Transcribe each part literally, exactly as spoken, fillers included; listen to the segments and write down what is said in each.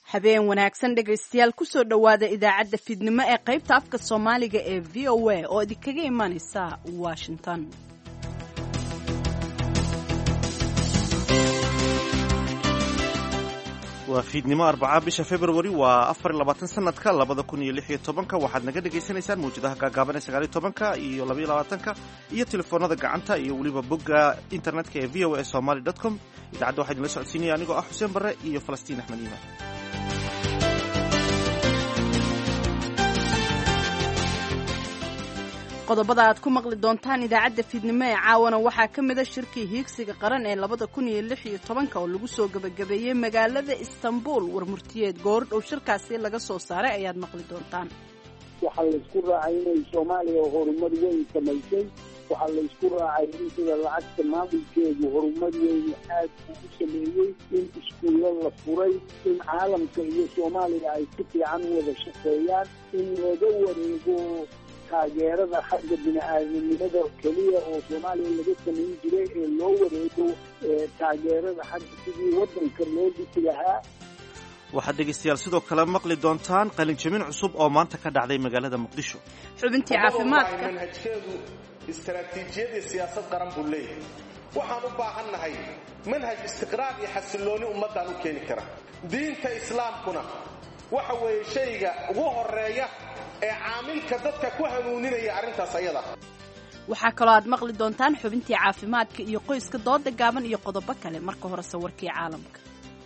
habeen wanaagsan dhegaystayaal kusoo dhowaada idaacadda fiidnimo ee qaybta afka soomaaliga ee v o a oo idinkaga imanaysa washington. waa fiidnimo arbaca bisha februari waa afar iyo labaatan sanadka labada kun iyo lix iyo tobanka waxaad naga dhagaysanaysaan mawjadaha gaagaaban ee sagaal iyo tobanka iyo laba iyo labaatanka iyo telefoonada gacanta iyo weliba bogga internetka ee v o a somaly dot com. idaacadda waxaa idinla socodsiinaya anigoo ah xuseen barre iyo falastiin axmed iimaan. qodobada aad ku maqli doontaan idaacadda fiidnimo ee caawana waxaa ka mida shirkii hiigsiga qaran ee labada kun iyo lix iyo tobanka oo lagu soo gebagabeeyey magaalada istanbul. warmurtiyeed goordhow shirkaasi laga soo saaray ayaad maqli doontaan. waxaa laysku raacay inay soomaaliya horumar weyn samaysay. waxaa laysku raacay in sida lacagta maamulkeedu horumar weyn aad ugu sameeyey, in iskuullo la furay, in caalamka iyo soomaaliya ay si fiican u wada shaqeeyaan, in laga wareego taageerada xagga bini-aadamnimada keliya oo soomaaliya laga samayn jiray ee loo wareego taageerada xagga sidii waddanka loo dhisi lahaa. waxaad dhegaystayaal sidoo kale maqli doontaan qalinjabin cusub oo maanta ka dhacday magaalada muqdisho. xubintii caafimaadka manhajkeedu istaraatiijiyadii siyaasad qaran buu leeyahay. waxaan u baahannahay manhaj istiqraar iyo xasillooni ummaddaan u keeni kara. diinta islaamkuna waxa weeye shayga ugu horeeya ee caamilka dadka ku hanuuninaya arrintaas ayada. waxaa kaloo aad maqli doontaan xubintii caafimaadka iyo qoyska, dooda gaaban iyo qodobo kale. marka hore sawirkii caalamka.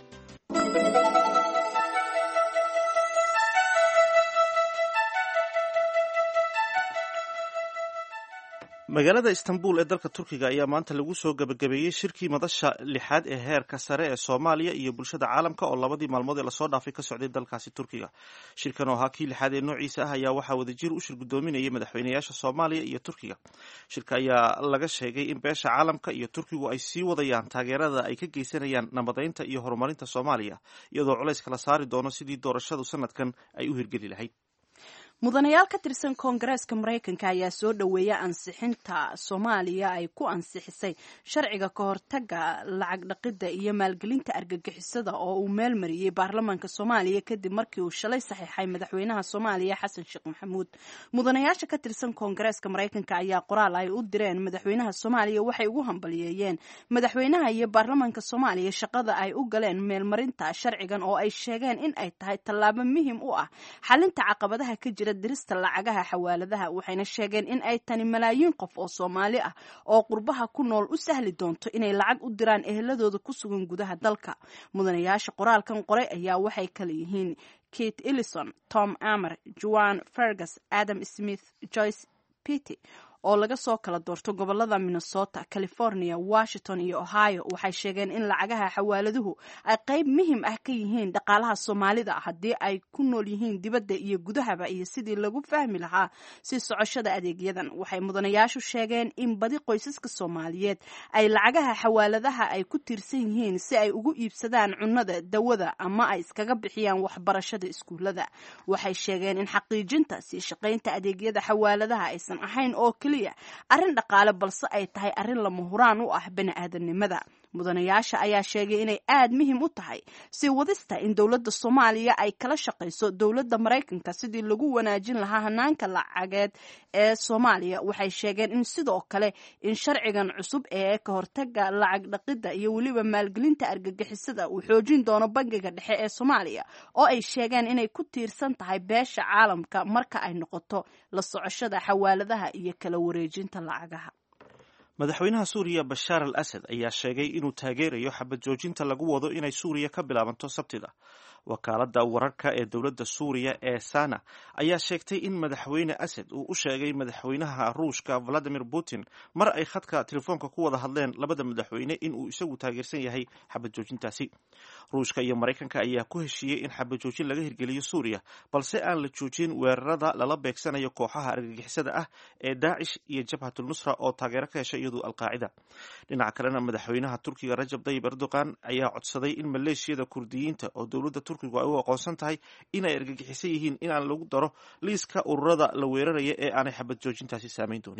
magaalada istanbul ee dalka turkiga ayaa maanta lagu soo gebagabeeyey shirkii madasha lixaad ee heerka sare ee soomaaliya iyo bulshada caalamka oo labadii maalmood ee lasoo dhaafay ka socday dalkaasi turkiga. shirkan oo ahaa kii lixaad ee noociisa ah ayaa waxaa wadajir u shir gudoominayay madaxweynayaasha soomaaliya iyo turkiga. shirka ayaa laga sheegay in beesha caalamka iyo turkigu ay sii wadayaan taageerada ay ka geysanayaan nabadaynta iyo horumarinta soomaaliya, iyadoo culays kala saari doono sidii doorashadu sanadkan ay u hirgeli lahayd. mudanayaal ka tirsan koongareeska maraykanka ayaa soo dhoweeya ansixinta soomaaliya ay ku ansixisay sharciga ka hortaga lacag dhaqidda iyo maalgelinta argagixisada oo uu meel mariyey baarlamaanka soomaaliya kadib markii uu shalay saxiixay madaxweynaha soomaaliya xasan sheekh maxamuud. mudanayaasha ka tirsan koongareeska maraykanka ayaa qoraal ay u direen madaxweynaha soomaaliya waxay ugu hambaliyeeyeen madaxweynaha iyo baarlamaanka soomaaliya shaqada ay u galeen meelmarinta sharcigan oo ay sheegeen in ay tahay tallaabo muhiim u ah xalinta caqabadaha ka jira dirista lacagaha xawaaladaha. waxayna sheegeen in ay tani malaayiin qof oo soomaali ah oo qurbaha ku nool u sahli doonto inay lacag u diraan eheladooda ku sugan gudaha dalka. mudanayaasha qoraalkan qoray ayaa waxay kala yihiin Kate Ellison, Tom Amer, Joan Fergus, Adam Smith, Joyce Pitti oo laga soo kala doorto gobolada Minnesota, California, Washington iyo Ohio. waxay sheegeen in lacagaha xawaaladuhu ay qayb muhiim ah ka yihiin dhaqaalaha Soomaalida haddii ay ku nool yihiin dibadda iyo gudahaba iyo sidii lagu fahmi lahaa si socoshada adeegyadan. waxay mudanayaashu sheegeen in badi qoysaska Soomaaliyeed ay lacagaha xawaaladaha ay ku tiirsan yihiin si ay ugu iibsadaan cunnada, dawada ama ay iskaga bixiyaan waxbarashada iskuulada. waxay sheegeen in xaqiijinta si shaqaynta adeegyada xawaaladaha aysan ahayn oo arrin dhaqaale balse ay tahay arrin lama huraan u ah bani-aadamnimada. mudanayaasha ayaa sheegay inay aad muhiim u tahay sii wadista in dowladda Soomaaliya ay kala shaqayso dowladda Maraykanka sidii lagu wanaajin lahaa hanaanka lacageed ee Soomaaliya. waxay sheegeen in sidoo kale in sharcigan cusub ee ka hortaga lacag dhaqidda iyo weliba maalgelinta argagixisada uu xoojin doono bangiga dhexe ee Soomaaliya oo ay sheegeen inay ku tiirsan tahay beesha caalamka marka ay noqoto la socoshada xawaaladaha iyo kala wareejinta lacagaha. madaxweynaha suuriya bashaar al asad ayaa sheegay inuu taageerayo xabad joojinta lagu wado inay suuriya ka bilaabanto sabtida. wakaaladda wararka ee dowladda suuriya ee sana ayaa sheegtay in madaxweyne asad uu u sheegay madaxweynaha ruushka valadimir putin mar ay khadka telefoonka ku wada hadleen labada madaxweyne in uu isagu taageersan yahay xabad joojintaasi. ruushka iyo maraykanka ayaa ku heshiiyey in xabad joojin laga hirgeliyo suuriya, balse aan la joojin weerarada lala beegsanayo kooxaha argagixisada ah ee daacish iyo jabhatul nusra oo taageero ka heshay iyadu alqaacida. dhinaca kalena madaxweynaha turkiga rajab tayyib erdogan ayaa codsaday in maleeshiyada kurdiyiinta oo dowladda turkigu ay u aqoonsan tahay inay argagixisan yihiin inaan lagu daro liiska ururada la weeraraya ee aanay xabad joojintaasi saamayn doonin.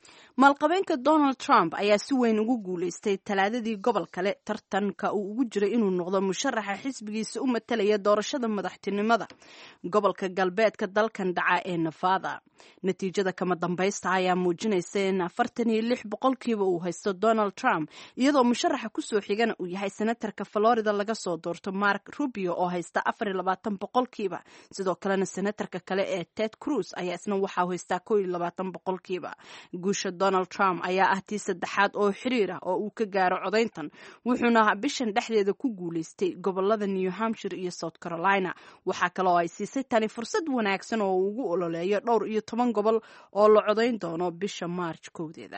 maalqabeenka Donald Trump ayaa si weyn ugu guuleystay talaadadii gobol kale tartanka uu ugu jiray inuu noqdo musharaxa xisbigiisa u matalaya doorashada madaxtinimada gobolka galbeedka dalkan dhaca ee Nevada. Natiijada kama dambaysta ayaa muujinaysa in afartan iyo lix boqolkiiba uu haysto Donald Trump, iyadoo musharaxa kusoo xigana uu yahay senatarka Florida laga soo doorto Mark Rubio oo haysta afar iyo labaatan boqolkiiba. Sidoo kalena senatarka kale ee Ted Cruz ayaa isna waxaa haystaa kow iyo labaatan boqolkiiba. Guusha Donald Trump ayaa ah tii saddexaad oo xiriir ah oo uu ka gaaro codayntan, wuxuuna bishan dhexdeeda ku guuleystay gobolada New Hampshire iyo South Carolina. Waxaa kale oo ay siisay tani fursad wanaagsan oo uu ugu ololeeyo dhowr iyo toban gobol oo la codayn doono bisha March kowdeeda.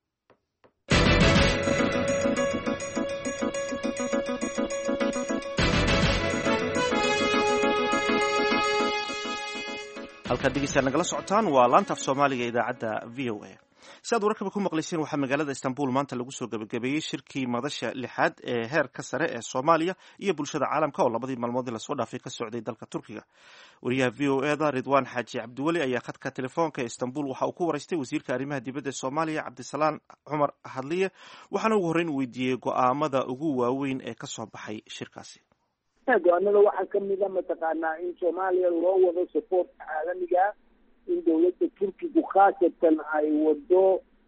halkaad dhegeystayaal nagala socotaan waa laanta af soomaaliga idaacadda v o a. si aad wararkaba ku maqlayseen waxaa magaalada istanbul maanta lagu soo gabagabeeyey shirkii madasha lixaad ee heerka sare ee soomaaliya iyo bulshada caalamka oo labadii maalmood lasoo dhaafay ka socday dalka turkiga. wariyaha v o e da ridwaan xaaji cabdiweli ayaa khadka telefoonka istanbul waxa uu ku waraystay wasiirka arrimaha dibadda ee soomaaliya cabdisalaan cumar hadliye, waxaana ugu horreyn weydiiyey go'aamada ugu waaweyn ee ka soo baxay shirkaasi. go-aanada waxaa kamid a mataqaanaa in soomaaliya loo wado sapoortka caalamiga, in dawladda turkigu khaasatan ay wado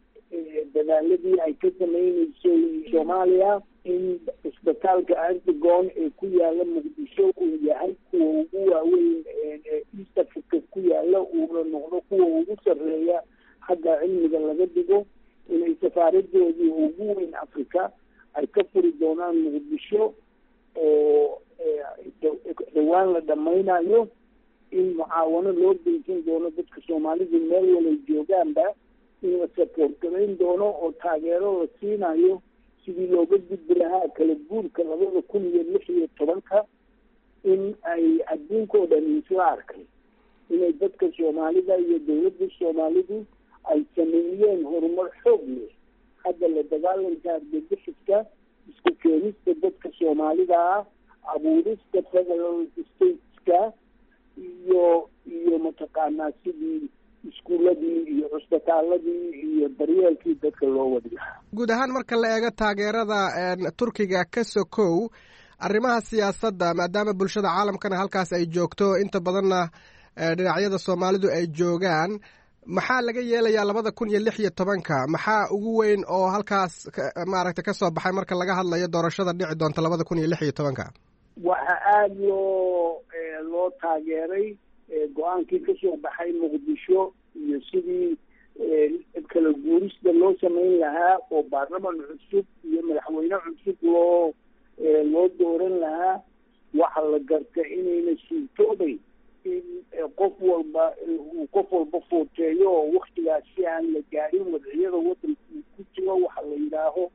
dadaaladii ay ka sameyneysay soomaaliya, in isbitaalka Erdogan ee ku yaala muqdisho uu yahay kuwa ugu waaweyn ee East Africa ku yaala, uuna noqdo kuwa ugu sarreeya xagga cilmiga laga dhigo, inay safaaradoodii ugu weyn Africa ay ka furi doonaan muqdisho oo dhawaan la dhamaynayo, in mucaawano loo geysan doono dadka Soomaalida meel walay joogaanba, in la support garayn doono oo taageero la siinayo sidii looga gudbi lahaa kala guurka labada kun iyo lix iyo tobanka, in ay adduunkoo dhan isla arkay inay dadka Soomaalida iyo dawladda Soomaalidu ay sameeyeen horumar xoog leh hadda la dagaalanka argagixiska, isku keenista dadka Soomaalida ah, abuurista federal stateska iyo iyo mataqaanaa sidii iskuuladii iyo cusbitaaladii iyo daryeelkii dadka loo wadi lahaa. guud ahaan marka la eego taageerada turkiga ka sokow arrimaha siyaasadda, maadaama bulshada caalamkana halkaas ay joogto inta badanna dhinacyada Soomaalidu ay joogaan, maxaa laga yeelayaa labada kun iyo lix iyo tobanka? maxaa ugu weyn oo halkaas maaragtay ka soo baxay marka laga hadlayo doorashada dhici doonta labada kun iyo lix iyo tobanka? waxaa aada loo loo taageeray go-aankii kasoo baxay muqdisho iyo sidii kala guurista loo sameyn lahaa oo baarlaman cusub iyo madaxweyne cusub loo loo dooran lahaa. waxaa la gartay inayna suurtoobay in qof walba uu qof walba footeeyo oo waktigaas si aan la gaarin wadciyada wadanka uu ku jiro, waxa la yidhaaho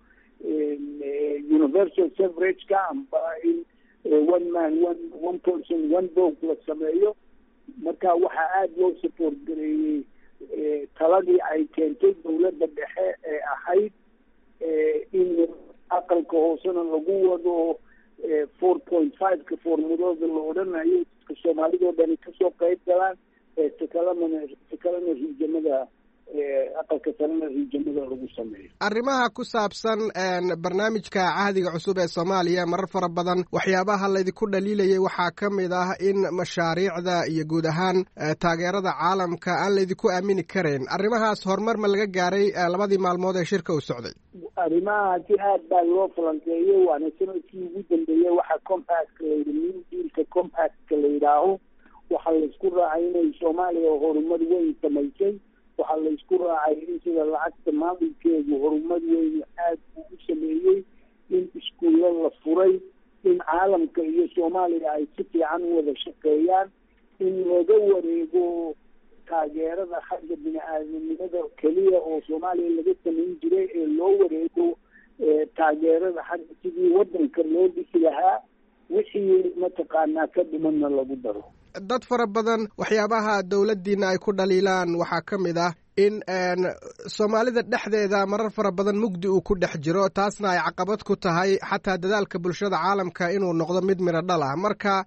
universal suffrage-ka amba in one man one one person one vote la sameeyo. marka waxaa aada loo support gareeyey taladii ay keentay dawladda dhexe ee ahayd in aqalka hoosena lagu wado four point five-ka foormudooda la odhanayo dadka Soomaalidoo dhani kasoo qayb galaan, takalana takalana riijamada aqalka sarena riijamada lagu sameeyo. arrimaha ku saabsan barnaamijka cahdiga cusub ee Soomaaliya marar fara badan waxyaabaha laydinku dhaliilayay waxaa ka mid ah in mashaariicda iyo guud ahaan taageerada caalamka aan laydinku aamini karayn. arrimahaas horumar ma laga gaaray labadii maalmood ee shirka uu socday? arrimahaasi aad baa loo falanqeeyey, waana sanadkii ugu dambeeyey waxaa compactka la yidhi new dealka compactka la yidhaaho. waxaa laysku raacay inay Soomaaliya horumar weyn samaysay, waxaa la isku raacay in sida lacagta maamulkeedu horumar weyn aad uu u sameeyey, in iskuulo la furay, in caalamka iyo Soomaaliya ay si fiican u wada shaqeeyaan, in laga wareego taageerada xagga bini-aadamnimada keliya oo Soomaaliya laga samayn jiray ee loo wareego taageerada xagga sidii wadanka loo dhisi lahaa, wixii mataqaanaa ka dhimanna lagu daro. dad fara badan waxyaabaha dawladdiina ay ku dhaliilaan waxaa ka mid ah in Soomaalida dhexdeeda marar fara badan mugdi uu ku dhex jiro, taasna ay caqabad ku tahay xataa dadaalka bulshada caalamka inuu noqdo mid miro dhal ah. marka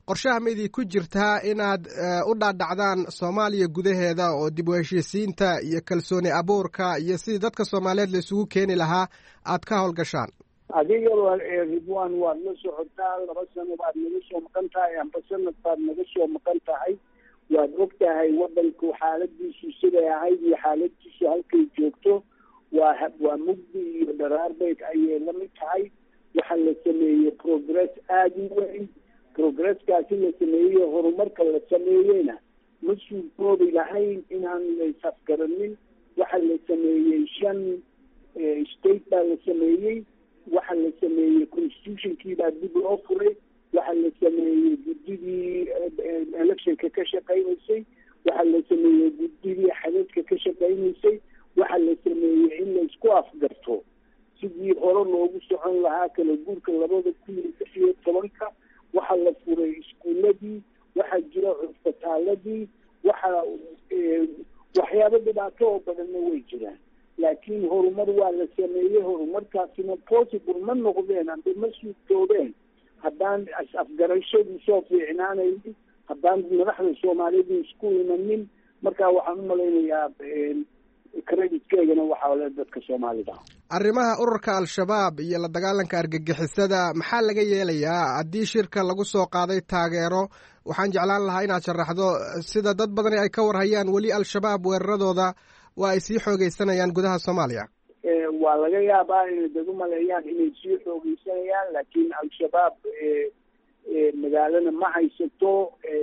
qorshaha maydii ku jirtaa inaad u dhaadhacdaan soomaaliya gudaheeda oo dib u heshiisiinta iyo kalsooni abuurka iyo sidii dadka soomaaliyeed la isugu keeni lahaa aad ka howlgashaan? adiga ridwan waad la socotaa, laba sano baad naga soo maqan tahay, amba sanad baad naga soo maqan tahay. waad og tahay wadanku xaaladiisu siday ahayd iyo xaaladiisu halkay joogto. waa waa mugdi iyo dharaarbeyd ayay la mid tahay. waxaa la sameeyey progress aada u weyn. progresskaasi la sameeyey, horumarka la sameeyeyna ma suurtoobi lahayn inaan la isafgaranin. waxaa la sameeyey shan state baa la sameeyey. waxaa la sameeyey constitutionkii baa dib loo furay. waxaa la sameeyey guddidii electionka ka shaqaynaysay. waxaa la sameeyey guddidii xadadka ka shaqaynaysay. waxaa la sameeyey in la isku afgarto sidii hore loogu socon lahaa kala guurka labada kun iyo lix iyo tobanka. waxaa la furay iskuuladii, waxaa jira cusbitaaladii, waxaa waxyaabo dhibaato oo badanna way jiraan. laakiin horumar waa la sameeyey. horumarkaasina possible ma noqdeen amba ma suurtoobeen haddaan is-afgarashadu soo fiicnaanaynin, haddaan madaxda soomaalidu isku imanin. marka waxaan u malaynayaa creditkeegana waxaa le dadka soomaalida. arrimaha ururka al-shabaab iyo la dagaalanka argagixisada maxaa laga yeelayaa haddii shirka lagu soo qaaday taageero? waxaan jeclaan lahaa inaad sharaxdo, sida dad badani ay ka warhayaan weli al-shabaab weeraradooda waa ay sii xoogeysanayaan gudaha soomaaliya. waa laga yaabaa inay dad u maleeyaan inay sii xoogeysanayaan, laakiin al-shabaab magaalana ma haysato.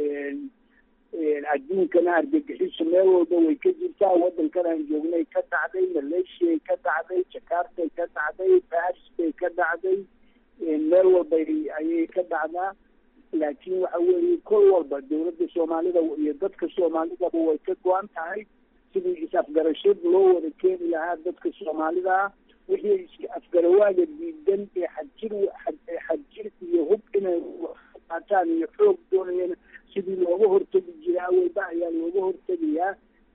adduunkana argagixiso meel walba way ka jirtaa. waddankan aan joognay ka dhacday, maleeshiay ka dhacday, jakartay ka dhacday, baris bay ka dhacday, meel walba ayay ka dhacdaa. laakiin waxa weeye kol walba dawladda soomaalida iyo dadka soomaalidaba way ka go-an tahay sidii is-afgarashad loo wada keeni lahaa dadka soomaalida ah. wixii is-afgarawaaga diidan ee xadjir xadjir iyo hub inay qaataan iyo xoog doonayeen sidii looga hortegi jiray awalba ayaa looga hortegayaa.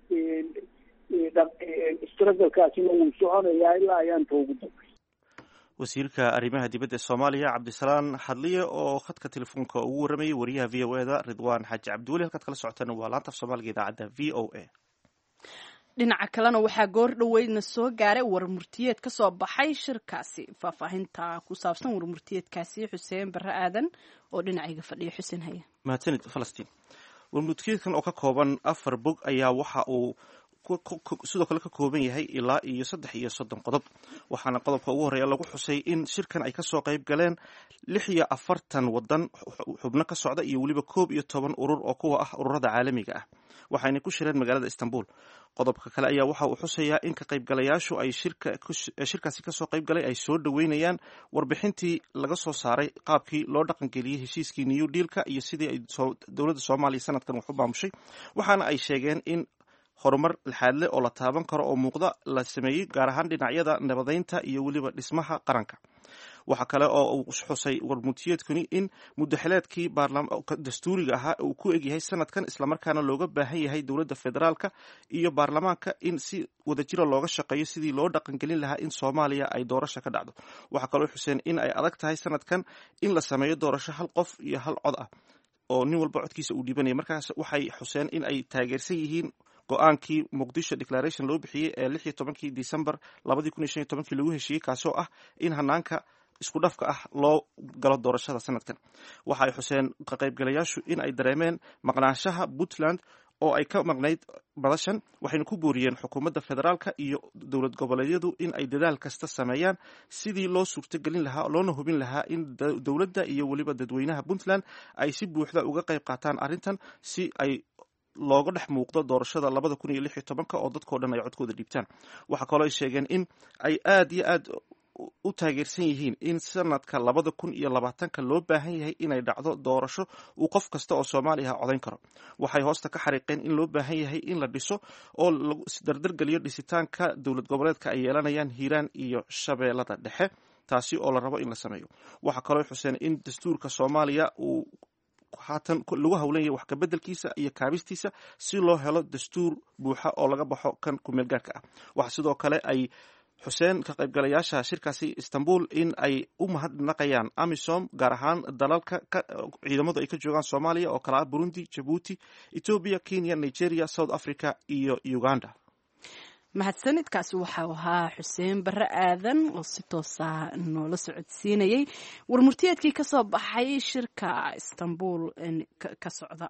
strugglekaasina wuu soconayaa ilaa ayaanta ugu dambay. wasiirka arrimaha dibadda ee soomaaliya cabdisalaan xadliye oo khadka telefoonka ugu warramayay wariyaha v o eda ridwaan xaaji cabdiweli. halkaad kala socotaan waa laanta af soomaaliga idaacadda v o a. dhinaca kalena waxaa goor dhoweydna soo gaaray warmurtiyeed ka soo baxay shirkaasi. faahfaahinta ku saabsan warmurtiyeedkaasi xuseen barre aadan oo dhinacayga fadhiya. xuseen haya. mahadsanid falastiin. warmurtiyeedkan oo ka kooban afar bog ayaa waxa uu sidoo kale ka kooban yahay ilaa iyo saddex iyo soddon qodob. waxaana qodobka ugu horreeya lagu xusay in shirkan ay kasoo qayb galeen lix iyo afartan wadan xubno ka socda iyo weliba koob iyo toban urur oo kuwa ah ururada caalamiga ah. waxayna ku shireen magaalada istanbul. qodobka kale ayaa waxa uu xusayaa in ka qaybgalayaashu ay shirkaasi kasoo qayb galay ay soo dhoweynayaan warbixintii laga soo saaray qaabkii loo dhaqangeliyey heshiiskii new dealka iyo sidii ay dowladda soomaaliya sanadkan wax u maamushay. waxaana ay sheegeen in horumar laxaadle oo la taaban karo oo muuqda la sameeyey, gaar ahaan dhinacyada nabadeynta iyo weliba dhismaha qaranka. waxaa kale oo uu xusay warmurtiyeedkani in muddaxileedkii dastuuriga ahaa uu ku egyahay sanadkan, islamarkaana looga baahan yahay dowladda federaalka iyo baarlamaanka in si wadajira looga shaqeeyo sidii loo dhaqangelin lahaa in soomaaliya ay doorasho ka dhacdo. waxaa kaloo xuseen in ay adag tahay sanadkan in la sameeyo doorasho hal qof iyo hal cod ah oo nin walba codkiisa uu dhibanaya. markaas waxay xuseen in ay taageersan yihiin go-aankii muqdisho declaration loo bixiyey ee lix iyo tobankii december labadii kun iyo shan iyo tobankii lagu heshiiyey, kaasoo ah in hanaanka isku dhafka ah loo galo doorashada sanadkan. waxa ay xuseen ka qaybgalayaashu in ay dareemeen maqnaanshaha puntland oo ay ka maqnayd badashan. waxayna ku booriyeen xukuumadda federaalka iyo dowlad goboleedyadu in ay dadaal kasta sameeyaan sidii loo suurtogelin lahaa loona hubin lahaa in dowladda iyo weliba dadweynaha puntland ay si buuxda uga qayb qaataan arrintan si ay looga dhex muuqdo doorashada labada kun iyo lix iyo tobanka oo dadkao dhan ay codkooda dhiibtaan. waxaa kaloo ay sheegeen in ay aad iyo aad u taageersan yihiin in sanadka labada kun iyo labaatanka loo baahan yahay inay dhacdo doorasho uu qof kasta oo soomaaliya ah codayn karo. waxay hoosta ka xariiqeen in loo baahan yahay in la dhiso oo lagu dardargeliyo dhisitaanka dowlad goboleedka ay yeelanayaan hiiraan iyo shabeellada dhexe, taasi oo la rabo in la sameeyo. waxaa kaloo xuseen in dastuurka soomaaliya uu haatan lagu hawlanya wax kabedelkiisa iyo kaabistiisa si loo helo dastuur buuxa oo laga baxo kan kumeel gaarka ah. waxaa sidoo kale ay xuseen ka qaybgalayaasha shirkaasi istanbul in ay u mahadnaqayaan amisom gaar ahaan dalalka ciidamadu ay ka joogaan soomaaliya oo kala ah burundi, jabuuti, etoobiya, kenya, nigeria, south africa iyo uganda. mahadsanidkaasi waxau ahaa xuseen barre aadan oo si toosa noola socodsiinayay warmurtiyeedkii ka soo baxay shirka istanbul ka socda.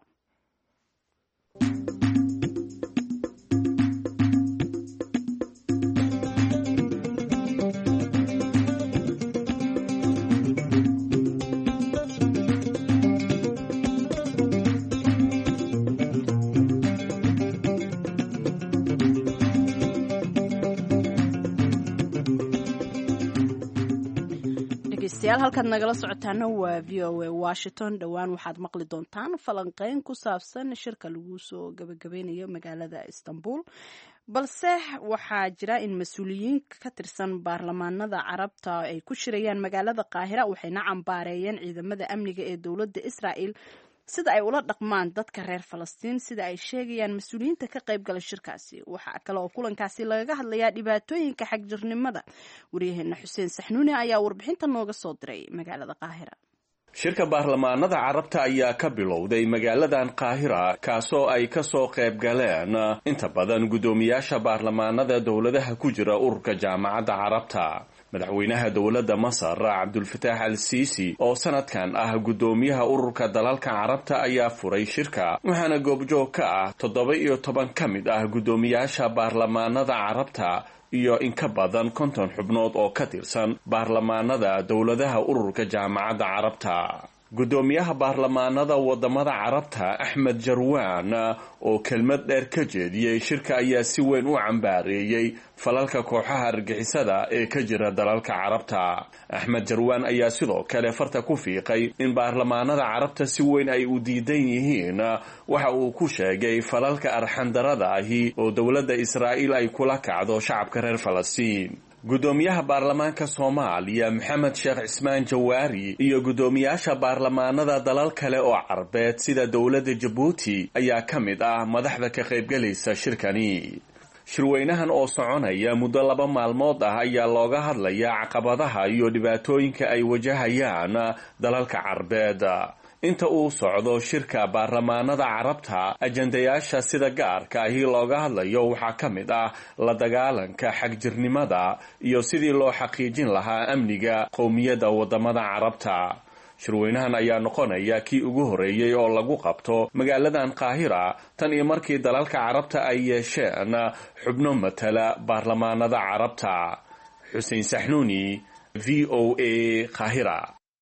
halkaad nagala socotaana waa v o a washington. dhowaan waxaad maqli doontaan falanqeyn ku saabsan shirka lagu soo gabagabeynayo magaalada istanbul, balse waxaa jira in mas-uuliyiin ka tirsan baarlamaanada carabta ay ku shirayaan magaalada qaahira, waxayna cambaareeyeen ciidamada amniga ee dowladda israa'el sida ay ula dhaqmaan dadka reer falastiin, sida ay sheegayaan mas-uuliyiinta ka qayb gala shirkaasi. waxaa kale oo kulankaasi lagaga hadlayaa dhibaatooyinka xagjirnimada. waryaheena xuseen saxnuuni ayaa warbixinta nooga soo diray magaalada qaahira. shirka baarlamaanada carabta ayaa ka bilowday magaaladan qaahira, kaasoo ay ka soo qayb galeen inta badan guddoomiyaasha baarlamaanada dowladaha ku jira ururka jaamacadda carabta. madaxweynaha dowladda masar cabdulfataax al siisi oo sanadkan ah guddoomiyaha ururka dalalka carabta ayaa furay shirka, waxaana goobjoog ka ah toddoba iyo toban ka mid ah guddoomiyaasha baarlamaanada carabta iyo in ka badan konton xubnood oo ka tirsan baarlamaanada dowladaha ururka jaamacadda carabta. guddoomiyaha baarlamaanada wadamada carabta axmed jarwaan oo kelmad dheer ka jeediyey shirka ayaa si weyn u cambaareeyey falalka kooxaha argixisada ee ka jira dalalka carabta. axmed jarwaan ayaa sidoo kale farta ku fiiqay in baarlamaanada carabta si weyn ay u diidan yihiin waxa uu ku sheegay falalka arxandarada ahi oo dowladda israa'iil ay kula kacdo shacabka reer falastiin. guddoomiyaha baarlamaanka soomaaliya maxamed sheekh cismaan jawaari iyo guddoomiyaasha baarlamaanada dalal kale oo carbeed sida dowladda jabuuti ayaa ka mid ah madaxda ka qaybgalaysa shirkani. shirweynahan oo soconaya muddo laba maalmood ah ayaa looga hadlayaa caqabadaha iyo dhibaatooyinka ay wajahayaan dalalka carbeed. inta uu socdo shirka baarlamaanada carabta, ajandayaasha sida gaarka ahi looga hadlayo waxaa ka mid ah la dagaalanka xagjirnimada iyo sidii loo xaqiijin lahaa amniga qowmiyadda wadamada carabta. shirweynahan ayaa noqonaya kii ugu horeeyey oo lagu qabto magaaladan qaahira tan iyo markii dalalka carabta ay yeesheen xubno matala baarlamaanada carabta. xuseen saxnuuni, v o a, qaahira.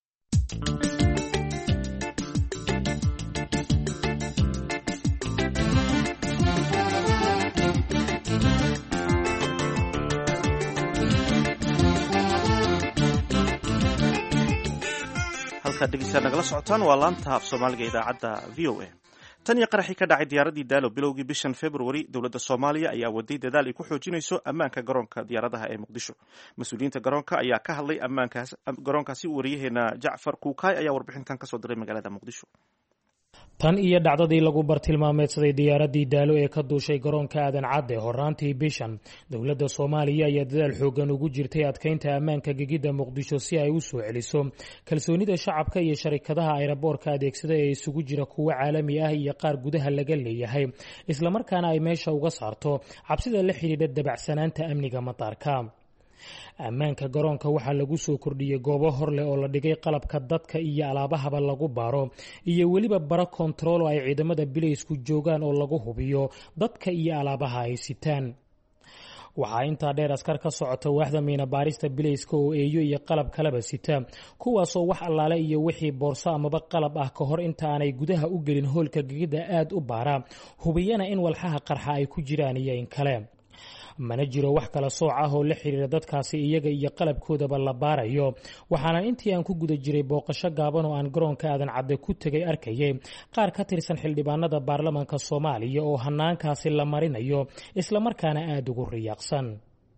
dhegeystayaal nagala socotaan waa laanta af soomaaliga idaacadda v o a. tan iyo qaraxii ka dhacay diyaaradii daalo bilowgii bishan februari, dowladda soomaaliya ayaa waday dadaal ay ku xoojinayso ammaanka garoonka diyaaradaha ee muqdisho. mas-uuliyiinta garoonka ayaa ka hadlay ammaankaas garoonkaasi. wariyaheena jacfar kuukaay ayaa warbixintan kasoo diray magaalada muqdisho. tan iyo dhacdadii lagu bartilmaameedsaday diyaaradii daalo ee ka duushay garoonka aadan cadde horaantii bishan, dowladda soomaaliya ayaa dadaal xoogan ugu jirtay adkeynta ammaanka gegidda muqdisho si ay u soo celiso kalsoonida shacabka iyo sharikadaha ayraboorka adeegsada ee isugu jira kuwo caalami ah iyo qaar gudaha laga leeyahay, islamarkaana ay meesha uga saarto cabsida la xidhiidha dabacsanaanta amniga mataarka. ammaanka garoonka waxaa lagu soo kordhiyey goobo hor leh oo la dhigay qalabka dadka iyo alaabahaba lagu baaro, iyo weliba baro kontarool oo ay ciidamada bilaysku joogaan oo lagu hubiyo dadka iyo alaabaha ay sitaan. waxaa intaa dheer askar ka socota waaxda miina baarista bilayska oo eeyo iyo qalab kaleba sita, kuwaasoo wax allaale iyo wixii boorso amaba qalab ah ka hor inta aanay gudaha u gelin hoolka gegida aad u baara, hubiyana in walxaha qarxa ay ku jiraan iyo in kale. mana jiro wax kala sooc ah oo la xiriira dadkaasi iyaga iyo qalabkoodaba la baarayo. waxaana intii aan ku guda jiray booqasho gaaban oo aan garoonka aadan cadde ku tegay arkayay qaar ka tirsan xildhibaanada baarlamaanka soomaaliya oo hanaankaasi la marinayo islamarkaana aada ugu riyaaqsan.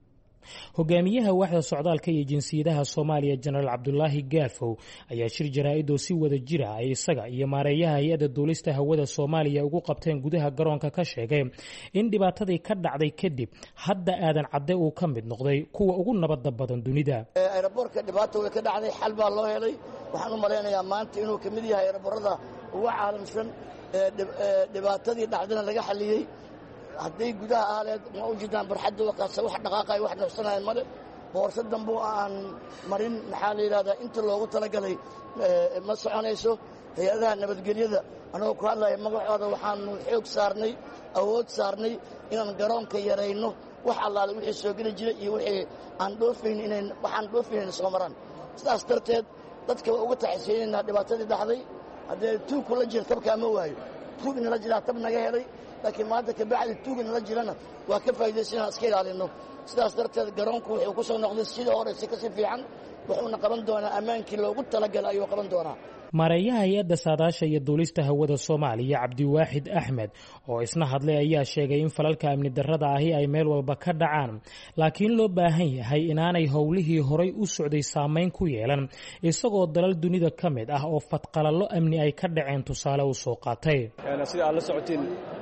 hogaamiyaha waaxda socdaalka iyo jinsiyadaha Soomaaliya General Cabdulaahi Gaafow ayaa shir jaraa'id oo si wada jira ay isaga iyo maareeyaha hay'adda duulista hawada Soomaaliya ugu qabteen gudaha garoonka ka sheegay in dhibaatadii ka dhacday kadib hadda aadan cadde uu ka mid noqday kuwa ugu nabadda badan dunida. Aeroboortka dhibaato way ka dhacday, xal baa loo helay. Waxaan u maleynayaa maanta inuu ka mid yahay aeroboorada ugu caalamsan dhibaatadii dhacdana laga xaliyay. hadday gudaha aaleed ma u jidaan barxadda waqaasa wax dhaqaaqay wax nafsanayaan male boorso dambe aan marin maxaa la yiraahdaa inta loogu talagalay ma soconayso. hay'adaha nabadgelyada anagoo ku hadlaya magacooda waxaanu xoog saarnay awood saarnay inaan garoonka yarayno wax allaale wixii soo geli jiray iyo wixii aan dhoofayn inaan waxaan dhoofayn soo maraan. sidaas darteed dadka waa uga taxsiinayna dhibaatadii dhacday. haddee tuug kula jira tabka ama waayo tuug inala jira tab naga helay laakiin maanta ka bacdi tuug inala jirana waa ka faa'iideysanaa iska ilaalino. sidaas darteed garoonku wuxuu ku soo noqday sidii hore si ka si fiican wuxuuna qaban doonaa ammaankii loogu talagalay ayuu qaban doonaa. maareeyaha hay-adda saadaasha iyo duulista hawada Soomaaliya Cabdiwaaxid Axmed oo isna hadlay ayaa sheegay in falalka amni darrada ahi ay meel walba ka dhacaan laakiin loo baahan yahay inaanay howlihii horay u socday saameyn ku yeelan isagoo dalal dunida ka mid ah oo fadqalallo amni ay ka dhaceen tusaale u soo qaatay. sida aad la socotiin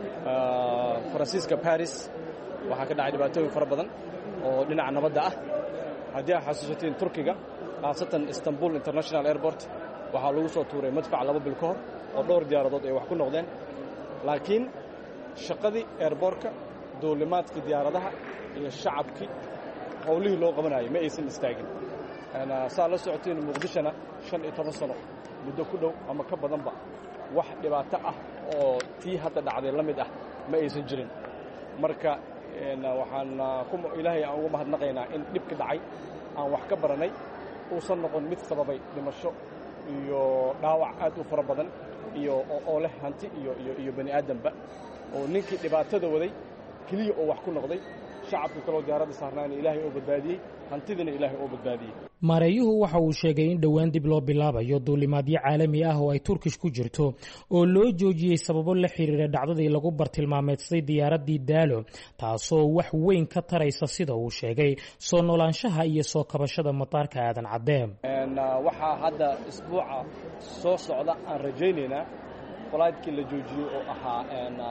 Faransiiska Paris waxaa ka dhacay dhibaatooyin fara badan oo dhinaca nabadda ah. haddii aad xasuusatiin Turkiga khaasatan Istanbul International Airport waxaa lagu soo tuuray madfac laba bil ka hor oo dhowr diyaaradood ay wax ku noqdeen laakiin shaqadii airportka duulimaadkii diyaaradaha iyo shacabkii howlihii loo qabanayay ma aysan istaagin. saa la socotiin Muqdishona shan iyo toban sano muddo ku dhow ama ka badanba wax dhibaato ah oo tii hadda dhacday la mid ah ma aysan jirin. marka waxaan ilaahay aan ugu mahadnaqaynaa in dhibka dhacay aan wax ka baranay uusan noqon mid sababay dhimasho iyo dhaawac aad u fara badan iyo oo leh hanti iyo iyo iyo bani aadanba oo ninkii dhibaatada waday kaliya oo wax ku noqday shacabka kale oo diyaaradda saarnaana ilaahay oo badbaadiyay hantidina ilaahay oo badbaadiyay. maareeyuhu waxa uu sheegay in dhowaan dib loo bilaabayo duulimaadyo caalami ah oo ay Turkish ku jirto oo loo joojiyay sababo la xiriira dhacdadii lagu bartilmaameedsaday diyaaraddii Daalo taasoo wax weyn ka taraysa sida uu sheegay soo noolaanshaha iyo soo kabashada mataarka aadan cadde. waxaa hadda isbuuca soo socda aan rajaynaynaa flightki la joojiyay oo ahaa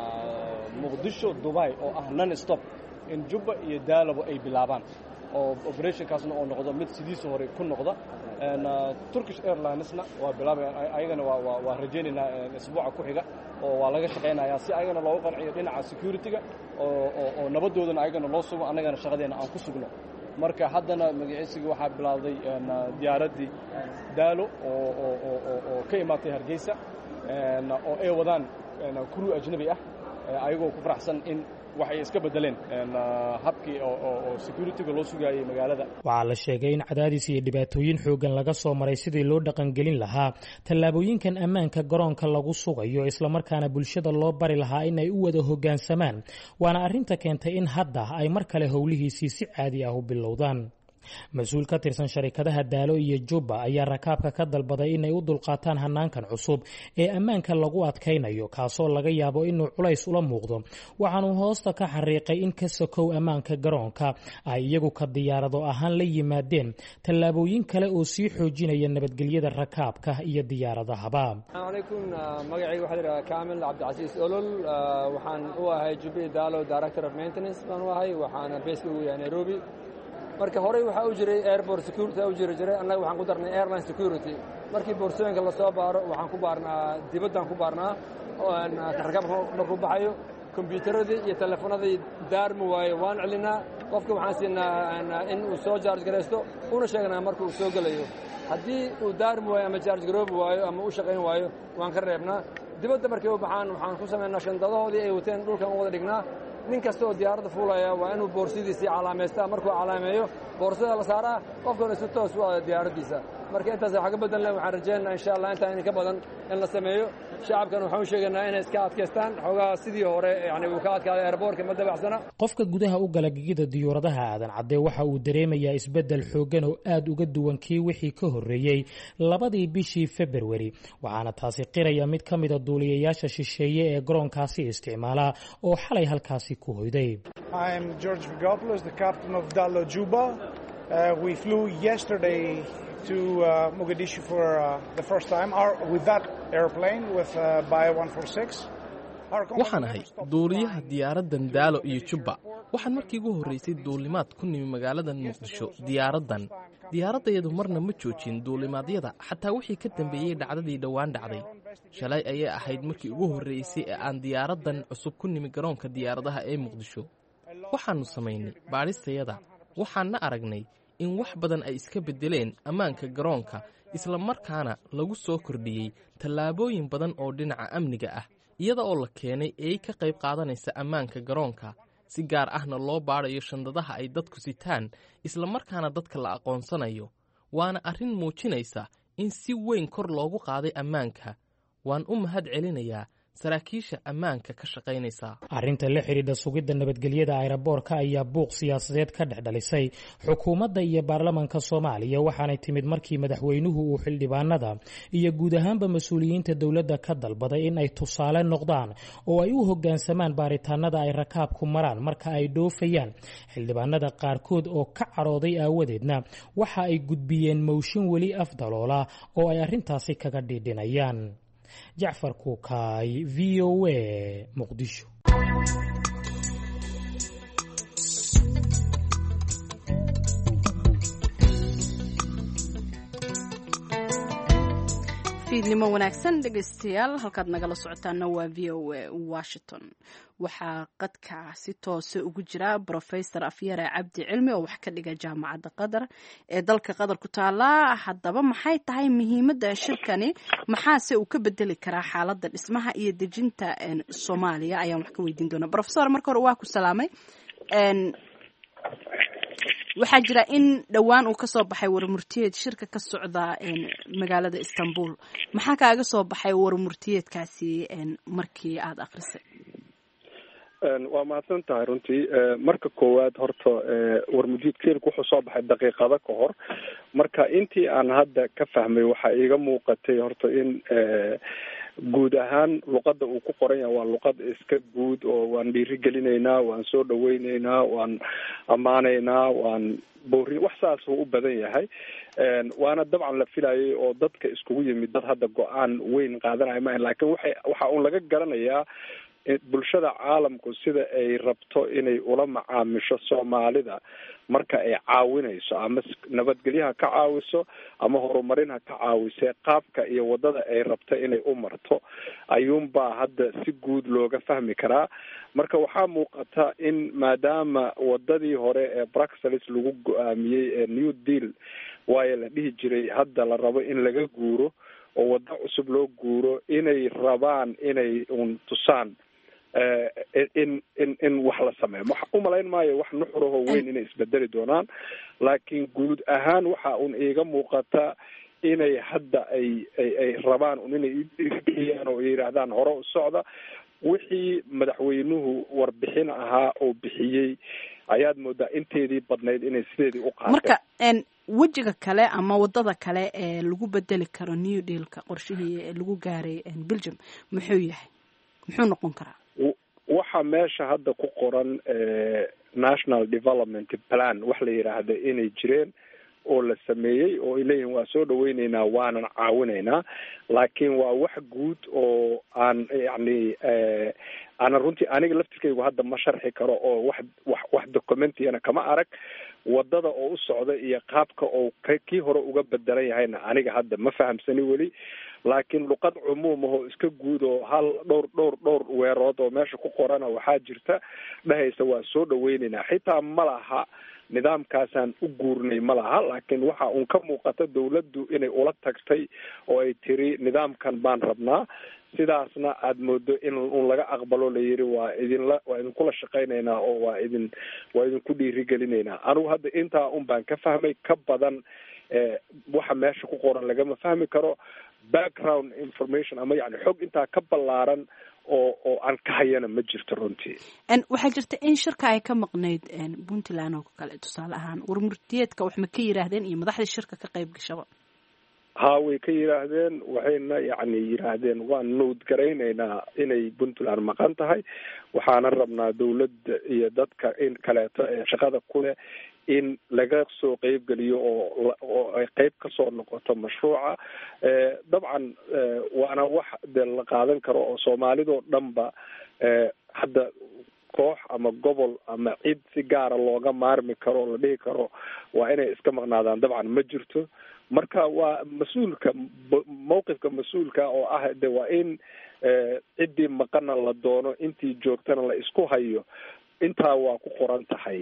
Muqdisho Dubai oo ah non stop in Juba iyo Daalo ay bilaabaan oo operationkaasna oo noqdo mid sidiisa hore ku noqda. Turkish Airlinesna waa bilaabayaan ayagana waa waa rajaynaynaa isbuuca ku xiga oo waa laga shaqeynayaa si ayagana loogu qanciyo dhinaca security-ga oo oo nabadoodana ayagana loo sugo annagana shaqadeena aan ku sugno. marka haddana magaciisiga waxaa bilowday diyaaraddii Daalo oo oo oo oo ka imaatay Hargeysa oo ay wadaan crew ajnabi ah ayagoo ku faraxsan in waxay iska bedeleen habkii oo security-ga loo sugayay magaalada. waxaa la sheegay in cadaadis iyo dhibaatooyin xoogan laga soo maray sidii loo dhaqangelin lahaa tallaabooyinkan ammaanka garoonka lagu sugayo islamarkaana bulshada loo bari lahaa in ay u wada hoggaansamaan waana arrinta keentay in hadda ay mar kale howlihiisii si caadi ah u bilowdaan. mas-uul ka tirsan sharikadaha Daalo iyo Juba ayaa rakaabka ka dalbaday inay u dulqaataan hanaankan cusub ee ammaanka lagu adkaynayo kaasoo laga yaabo inuu culays ula muuqdo. waxaanu hoosta ka xariiqay in ka sokow ammaanka garoonka ay iyagu ka diyaarado ahaan la yimaadeen tallaabooyin kale oo sii xoojinaya nabadgelyada rakaabka iyo diyaaradahaba. alaykum magacayga waxaa la yiraahdaa Kaamil Cabdicasiis Olol waxaan u ahay Juba Daalo Director of Maintenance baan u ahay waxaana base ugu yahay Nairobi. marka horey waxa uu jiray airport security u jiray jiray annaga waxaan ku darnay airline security markii boorsooyinka la soo baaro waxaan ku baarnaa dibaddan ku baarnaa oo aan rakaabka markuu baxayo kombiyuutarada iyo telefoonada daarmi waayo waan celinaa qofka waxaan siinaa in uu soo charge gareysto una sheegnaa markuu soo galayo haddii uu daarmi waayo ama charge garoobi waayo ama u shaqayn waayo waan ka reebnaa dibadda markay u baxaan waxaan ku samaynaa shandadahoodii ay wateen dhulkan u wada dhignaa nin kasta oo diyaaradda fuulaya waa inuu boorsidiisii calaameystaa markuu calaameeyo boorsada la saaraa qofkana si toos u aada diyaaraddiisa marka intaas waxa ka badan leh waxaan rajaynaynaa insha Allah inta in ka badan in la sameeyo shacabkan waxaan u sheegaynaa inay iska adkaystaan xogaa sidii hore yani uu ka adkaaday airportka ma dabacsana qofka gudaha u gala gigida diyaaradaha aadan cadde waxa uu dareemayaa isbedel xoogan oo aad uga duwan kii wixii ka horreeyay labadii bishii February waxaana taasi qiraya mid ka mid ah duuliyayaasha shisheeye ee garoonkaasi isticmaala oo xalay halkaasi ku hoyday. I'm George Vigopoulos, the captain of Dalo Juba. Uh, we flew yesterday to uh, Mogadishu for uh, the first time Our, with that airplane with uh, Bae one forty-six. waxaan ahay duuliyaha diyaaraddan daalo iyo jubba waxaan markii ugu horreysay duulimaad ku nimi magaaladan muqdisho diyaaraddan diyaaraddayadu marna ma joojin duulimaadyada xataa wixii ka dambeeyey dhacdadii dhowaan dhacday shalay ayay ahayd markii ugu horreysay ee aan diyaaraddan cusub ku nimi garoonka diyaaradaha ee muqdisho waxaannu samaynay baadhistayada waxaanna aragnay in wax badan ay iska beddeleen ammaanka garoonka isla markaana lagu soo kordhiyey tallaabooyin badan oo dhinaca amniga ah iyada oo la keenay eey ka qayb qaadanaysa ammaanka garoonka si gaar ahna loo baadhayo shandadaha ay dadku sitaan isla markaana dadka la aqoonsanayo waana arrin muujinaysa in si weyn kor loogu qaaday ammaanka waan u mahad celinayaa saraakiisha ammaanka ka shaqaynaysa. arrinta la xiriirta sugidda nabadgelyada aeroboorka ayaa buuq siyaasadeed ka dhexdhalisay xukuumadda iyo baarlamaanka Soomaaliya waxaanay timid markii madaxweynuhu uu xildhibaanada iyo guud ahaanba mas'uuliyiinta dawladda ka dalbaday in ay tusaale noqdaan oo ay u hoggaansamaan baaritaanada ay rakaabku maraan marka ay dhoofayaan. xildhibaanada qaarkood oo ka carooday aawadeedna waxa ay gudbiyeen mooshin weli afdaloola oo ay arrintaasi kaga dhidhinayaan. جعفر كوكاي في او اي مقدشو. fiidnimo wanaagsan dhegeystayaal halkaad nagala socotaana waa v o a Washington. waxaa qadka si toos ugu jira Professor Afyare Cabdi Cilmi oo wax ka dhiga jaamacadda Qatar ee dalka Qatar ku taala. haddaba maxay tahay muhiimadda shirkani maxaase uu ka bedeli karaa xaaladda dhismaha iyo dejinta Soomaaliya ayaan wax ka weydiin doonaa. Professor marka hore waa ku salaamay. waxaa jira in dhawaan uu ka soo baxay warmurtiyeed shirka ka socda magaalada Istanbul. maxaa kaaga soo baxay warmurtiyeedkaasi markii aad akhrisay? waa mahadsan tahay runtii. marka koowaad horta warmurtiyeedku wuxuu soo baxay daqiiqado ka hor marka intii aan hadda ka fahmay waxaa iiga muuqatay horta in guud ahaan luqadda uu ku qoran yahay waa luqad iska guud oo waan dhiirigelinaynaa, waan soo dhaweynaynaa, waan ammaanaynaa, waan boorin wax saas uu u badan yahay. waana dabcan la filayay oo dadka iskugu yimid dad hadda go-aan weyn qaadanaya ma ahan, laakiin waxay waxa uun laga garanayaa bulshada caalamku sida ay rabto inay ula macaamisho Soomaalida marka ay caawinayso ama nabadgelyaha ka caawiso ama horumarinha ka caawiso qaabka iyo wadada ay rabto inay u marto ayuunbaa hadda si guud looga fahmi karaa. marka waxaa muuqata in maadaama wadadii hore ee Brussels lagu go'aamiyey ee New Deal waayo la dhihi jiray hadda la rabo in laga guuro oo wada cusub loo guuro inay rabaan inay un tusaan in in in wax la sameeyo. waxa u malayn maayo wax nuxuraho weyn inay isbedeli doonaan, laakiin guud ahaan waxa uun iiga muuqata inay hadda ay ay ay rabaan un inay dhiirigeliyan oo yiraahdaan hore u socda. wixii madaxweynuhu warbixin ahaa oo bixiyey ayaad moodaa inteedii badnayd inay sideedii u qaateen. marka wejiga kale ama wadada kale ee lagu bedeli karo New Deal-ka qorshihii lagu gaaray Belgium muxuu yahay, muxuu noqon karaa? waxa meesha hadda ku qoran National Development Plan wax la yiraahdo inay jireen oo la sameeyey oo ay leeyihiin waa soo dhaweynaynaa waanan caawinaynaa, laakiin waa wax guud oo aan yani ana runtii aniga laftirkaygu hadda ma sharxi karo oo wax wax wax documentiyana kama arag. wadada oo u socda iyo qaabka oo kii hore uga bedelan yahayna aniga hadda ma fahamsani weli, laakiin luqad cumuum oo iska guud oo hal dhowr dhowr dhowr weerood oo meesha ku qorana waxaa jirta dhahaysa waa soo dhaweynaynaa. xitaa ma laha nidaamkaasaan u guurnay ma laha, laakiin waxa uun ka muuqata dawladdu inay ula tagtay oo ay tiri nidaamkan baan rabnaa, sidaasna aad moodo in un laga aqbalo la yiri waa idinla waa idinkula shaqaynaynaa oo waa idin waa idinku dhiirigelinaynaa. anigu hadda intaa un baan ka fahmay, ka badan waxa meesha ku qoran lagama fahmi karo. background information ama yani xog intaa ka ballaaran oo oo aan ka hayana ma jirto runtii. waxaa jirta in shirka ay ka maqnayd puntland oo kale tusaale ahaan warmurtiyeedka wax ma ka yiraahdeen iyo madaxda shirka ka qayb gashaba? ha way ka yiraahdeen, waxayna yani yiraahdeen waan nood garaynaynaa inay puntland maqan tahay, waxaana rabnaa dawladda iyo dadka in kaleeto ee shaqada kuleh in laga soo qeyb geliyo oo oo ay qeyb kasoo noqoto mashruuca. dabcan waana wax de la qaadan karo oo soomaalidoo dhanba hadda koox ama gobol ama cid si gaara looga maarmi karo oo la dhihi karo waa inay iska maqnaadaan dabcan ma jirto. marka waa mas-uulka mawqifka mas-uulka oo ah de waa in ciddii maqana la doono intii joogtana la isku hayo. intaa waa ku qoran tahay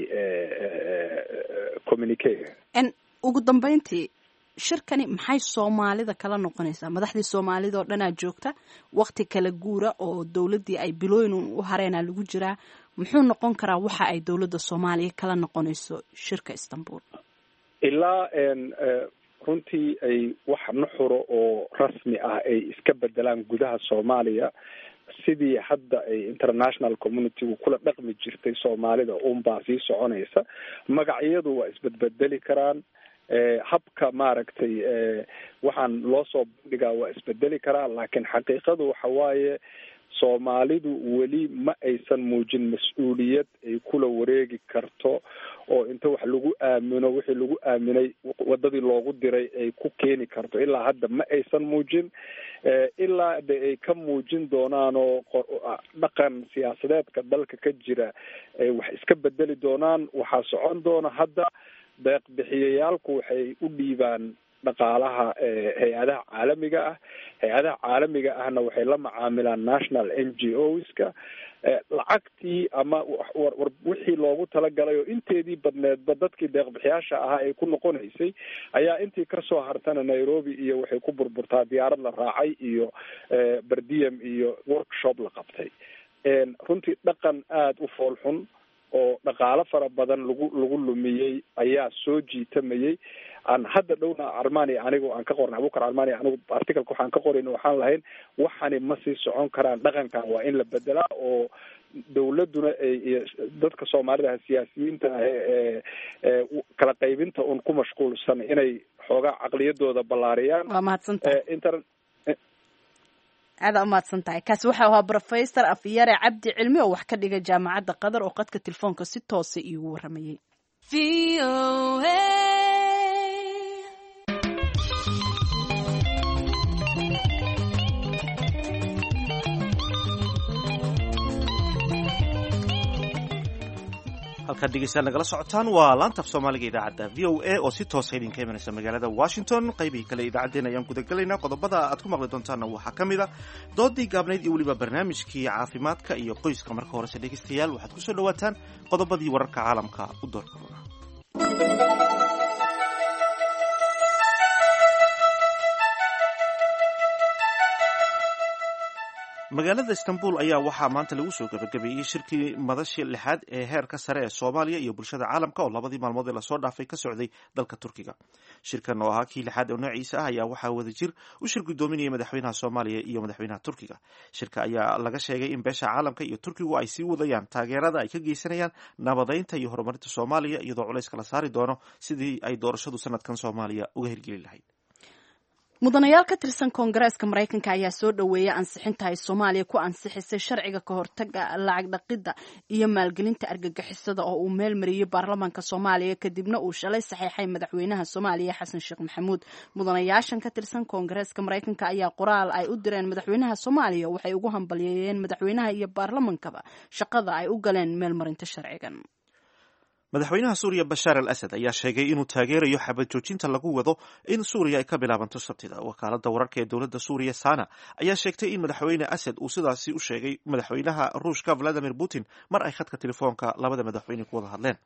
communique. ugu dambeyntii shirkani maxay soomaalida kala noqonaysaa? madaxdii soomaalida oo dhanaa joogta, wakti kala guura oo dawladdii ay bilooyin u hareena lagu jiraa. muxuu noqon karaa waxa ay dawladda soomaaliya kala noqonayso shirka istanbul? ilaa runtii ay wax nuxuro oo rasmi ah ay iska bedelaan gudaha soomaaliya sidii hadda ay international communitygu kula dhaqmi jirtay soomaalida unbaa sii soconaysa. magacyadu waa isbedbedeli karaan, habka maaragtay waxaan loo soo bandhigaa waa isbedeli karaa, laakiin xaqiiqadu waxa waaye soomaalidu weli ma aysan muujin mas-uuliyad ay kula wareegi karto oo inta wax lagu aamino wixii lagu aaminay wadadii loogu diray ay ku keeni karto. ilaa hadda ma aysan muujin, ilaa de ay ka muujin doonaan oo dhaqan siyaasadeedka dalka ka jira ay wax iska bedeli doonaan. waxaa socon doona hadda deeq bixiyayaalku waxay u dhiibaan dhaqaalaha hay-adaha caalamiga ah. hay-adaha caalamiga ahna waxay la macaamilaan national n g oska. lacagtii ama wixii loogu talagalay oo inteedii badneedba dadkii deeqbixiyaasha ahaa ay ku noqonaysay ayaa intii kasoo hartana nairobi iyo waxay ku burburtaa diyaarad la raacay iyo berdiyam iyo workshop la qabtay. runtii dhaqan aada u fool xun oo dhaqaalo fara badan lagu lagu lumiyey ayaa soo jiitamayay. aan hadda dhowna armania anigoo aan ka qornay abukar armania anigu articalka waxaan ka qorayna waxaan lahayn waxani ma sii socon karaan, dhaqankan waa in la bedelaa oo dawladuna iyo dadka soomaalida siyaasiyiinta ee kala qaybinta un ku mashquulsan inay xoogaa caqliyadooda ballaariyaan. waa mahadsantahay aada umahadsan tahay. kaasi waxa ahaa professor afyare cabdi cilmi oo wax ka dhiga jaamacadda qatar oo qadka telefoonka si toosa iigu waramayay. halkaad dhegeystayaal nagala socotaan waa laanta af soomaaliga idaacadda v o a oo si toosa idinka imanaysa magaalada washington. qaybihii kale idaacaddeen ayaan gudagelaynaa. qodobada aad ku maqli doontaanna waxaa ka mid a doodii gaabnayd iyo weliba barnaamijkii caafimaadka iyo qoyska. marka horese dhegeystayaal waxaad kusoo dhawaataan qodobadii wararka caalamka u doorka doona. magaalada istanbul ayaa waxaa maanta lagu soo gabagabeeyey shirkii madashii lixaad ee heerka sare ee soomaaliya iyo bulshada caalamka oo labadii maalmood ee lasoo dhaafay ka socday dalka turkiga. shirkan oo ahaa kii lixaad oo noociisa ah ayaa waxaa wadajir u shir gudoominayay madaxweynaha soomaaliya iyo madaxweynaha turkiga. shirka ayaa laga sheegay in beesha caalamka iyo turkigu ay sii wadayaan taageerada ay ka geysanayaan nabadeynta iyo horumarinta soomaaliya iyadoo culayska la saari doono sidii ay doorashadu sanadkan soomaaliya uga hirgeli lahayd. mudanayaal ka tirsan koongareeska maraykanka ayaa soo dhoweeyay ansixinta ay soomaaliya ku ansixisay sharciga ka hortaga lacag dhaqidda iyo maalgelinta argagixisada oo uu meel mariyey baarlamaanka soomaaliya kadibna uu shalay saxeexay madaxweynaha soomaaliya xasan sheekh maxamuud. mudanayaashan ka tirsan koongareeska maraykanka ayaa qoraal ay u direen madaxweynaha soomaaliya waxay ugu hambalyeeyeen madaxweynaha iyo baarlamaankaba shaqada ay u galeen meel marinta sharcigan. madaxweynaha suuriya bashaar al asad ayaa sheegay inuu taageerayo xabad joojinta lagu wado in suuriya ay ka bilaabanto sabtida. wakaalada wararka ee dowladda suuriya sana ayaa sheegtay in madaxweyne asad uu sidaasi u sheegay madaxweynaha ruushka valadimir putin mar ay khadka telefoonka labada madaxweyne ku wada hadleen.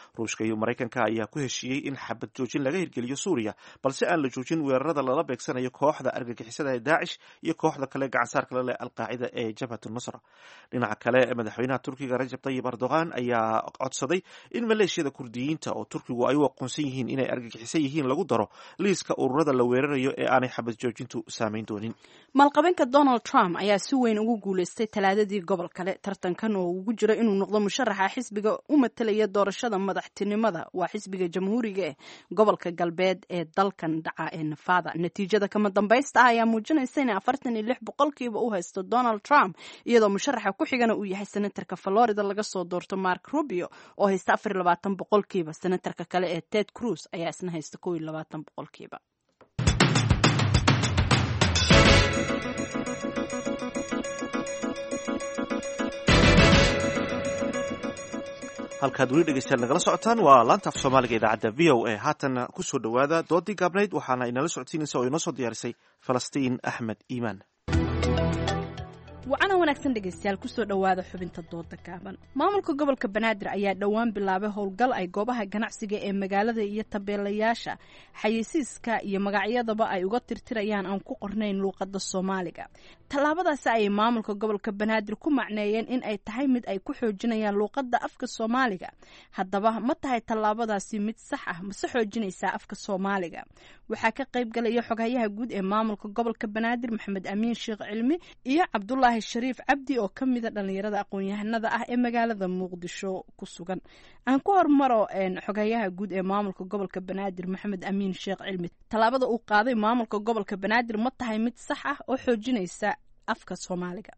ruushka iyo maraykanka ayaa ku heshiiyey in xabad joojin laga hirgeliyo suuriya balse aan la joojin weerarada lala beegsanayo kooxda argagixisada ee daacish iyo kooxda kale gacansaarka la leh alqaacida ee jabhat nusra. dhinaca kale madaxweynaha turkiga rajab tayyib erdogan ayaa codsaday in maleeshiyada kurdiyiinta oo turkigu ay u aqoonsan yihiin inay argagixisan yihiin lagu daro liiska ururada la weerarayo ee aanay xabad joojintu saameyn doonin. maalqabeenka donald trump ayaa si weyn ugu guuleystay talaadadii gobol kale tartankan oo ugu jira inuu noqdo musharaxa xisbiga u matalaya doorashada madaxtinimada waa xisbiga jamhuuriga eh gobolka galbeed ee dalkan dhaca ee nevada. natiijada kama dambaysta ah ayaa muujinaysa in afartan iyo lix boqolkiiba u haysto donald trump iyadoo musharaxa ku xigana uu yahay senatarka florida laga soo doorto mark rubio oo haysta afar iyo labaatan boqolkiiba. senatarka kale ee ted cruz ayaa isna haysta kow iyo labaatan boqolkiiba. halkaad weli dhegeystayaal nagala socotaan waa laanta af soomaaliga idaacadda v o a. haatan kusoo dhowaada doodii gaabnayd waxaana inala socodsiinaysa oo inoo soo diyaarisay falastiin axmed iimaan. wacana wanaagsan dhegeystayaal kusoo dhowaada xubinta dooda gaaban. maamulka gobolka banaadir ayaa dhowaan bilaabay howlgal ay goobaha ganacsiga ee magaalada iyo tabeelayaasha xayeysiiska iyo magacyadaba ay uga tirtirayaan aan ku qornayn luuqada soomaaliga. tallaabadaasi ayay maamulka gobolka banaadir ku macneeyeen in ay tahay mid ay ku xoojinayaan luuqada afka soomaaliga. haddaba ma tahay tallaabadaasi mid sax ah mase xoojinaysaa afka soomaaliga? waxaa ka qayb galaya xoghayaha guud ee maamulka gobolka banaadir maxamed amiin sheekh cilmi iyo cabdulaahi shariif cabdi oo ka mida dhalinyarada aqoon-yahanada ah ee magaalada muqdisho ku sugan. aan ku hormaro xoghayaha guud ee maamulka gobolka banaadir maxamed amiin sheekh cilmi. tallaabada uu qaaday maamulka gobolka banaadir ma tahay mid sax ah oo xoojinaysa afka soomaaliga?